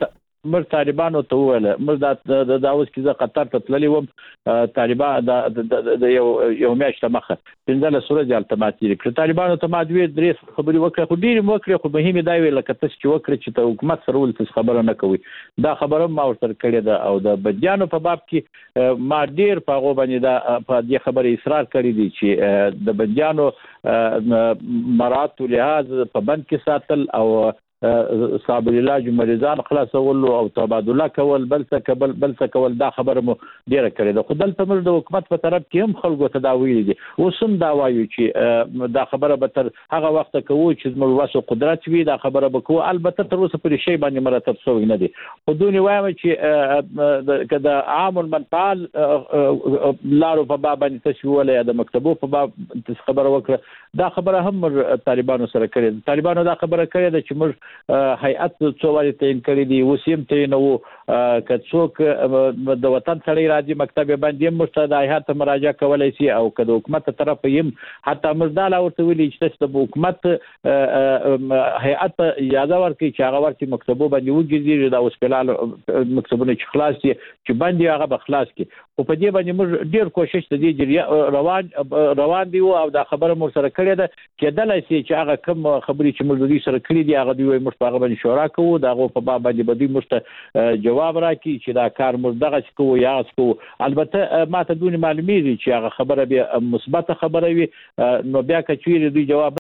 مر طالبانو ته ویل مر دا اوس کې زه قطر ته تللی وم طالبان د یو میاشت مخه 15 ورځې التماس کړ طالبانو ته ما دوی درې خبرې وکړې خو ډېر موکړې خو مهمه دا ویل لکه تاسو چې وکړي چې ته حکومت سره ول څه خبره نه کوي دا خبره ما ورته کړې ده او د بندیانو په باب کې ما ډېر په غو باندې دا په دې خبره اصرار کړی دی چې د بندیانو مراتب لحاظ په بند کې ساتل او صاحب الله جمهوریتان خلاصول او تبادله کول بل څه کول دا خبره مو ډیره کړې ده خو دلته موږ د حکومت په طرف کې هم خلکو ته دا ویلي دي اوسم دا وایو چې دا خبره به تر هغه وخت کوو چې موږ واسو قدرت وي دا خبره به کوو البته تر اوسه پر شی باندې مرتب شوی نه دي خو دونی وایم چې کدا عام المنفعل لارو په باب باندې تشویل یا د مکتبو په باب خبره وکړه دا خبره هم طالبانو سره کړې طالبانو دا خبره کړې ده چې موږ هیئت څواري تعین کړی دی وسیم ته نو کڅوک د وطن سړی راځي مکتب باندې مرشد د هیئت مراجعه کولای شي او کله حکومت طرف یې حتی مردا ورته ویلي چې د حکومت هیئت اجازه ورکړي چې هغه ورته مکتبو باندې وګرځي دا اوس فلال مکتبونه چې خلاص دي چې باندې هغه به خلاص کی او په دې باندې موږ ډیر کوشش ته دي روان دی او دا خبره مو سره کړې ده چې دلته چې هغه کوم خبرې چې موږ دوی سره کړې دي هغه دوی مشتاق باندې شورا کوو دا غو په باب باندې بدی مشته جواب راکړي چې دا کار موږ دغه کوو یا څه البته ما ته دونی معلومیږي چې هغه خبره به مثبت خبره وي نو بیا کچوي دوی جواب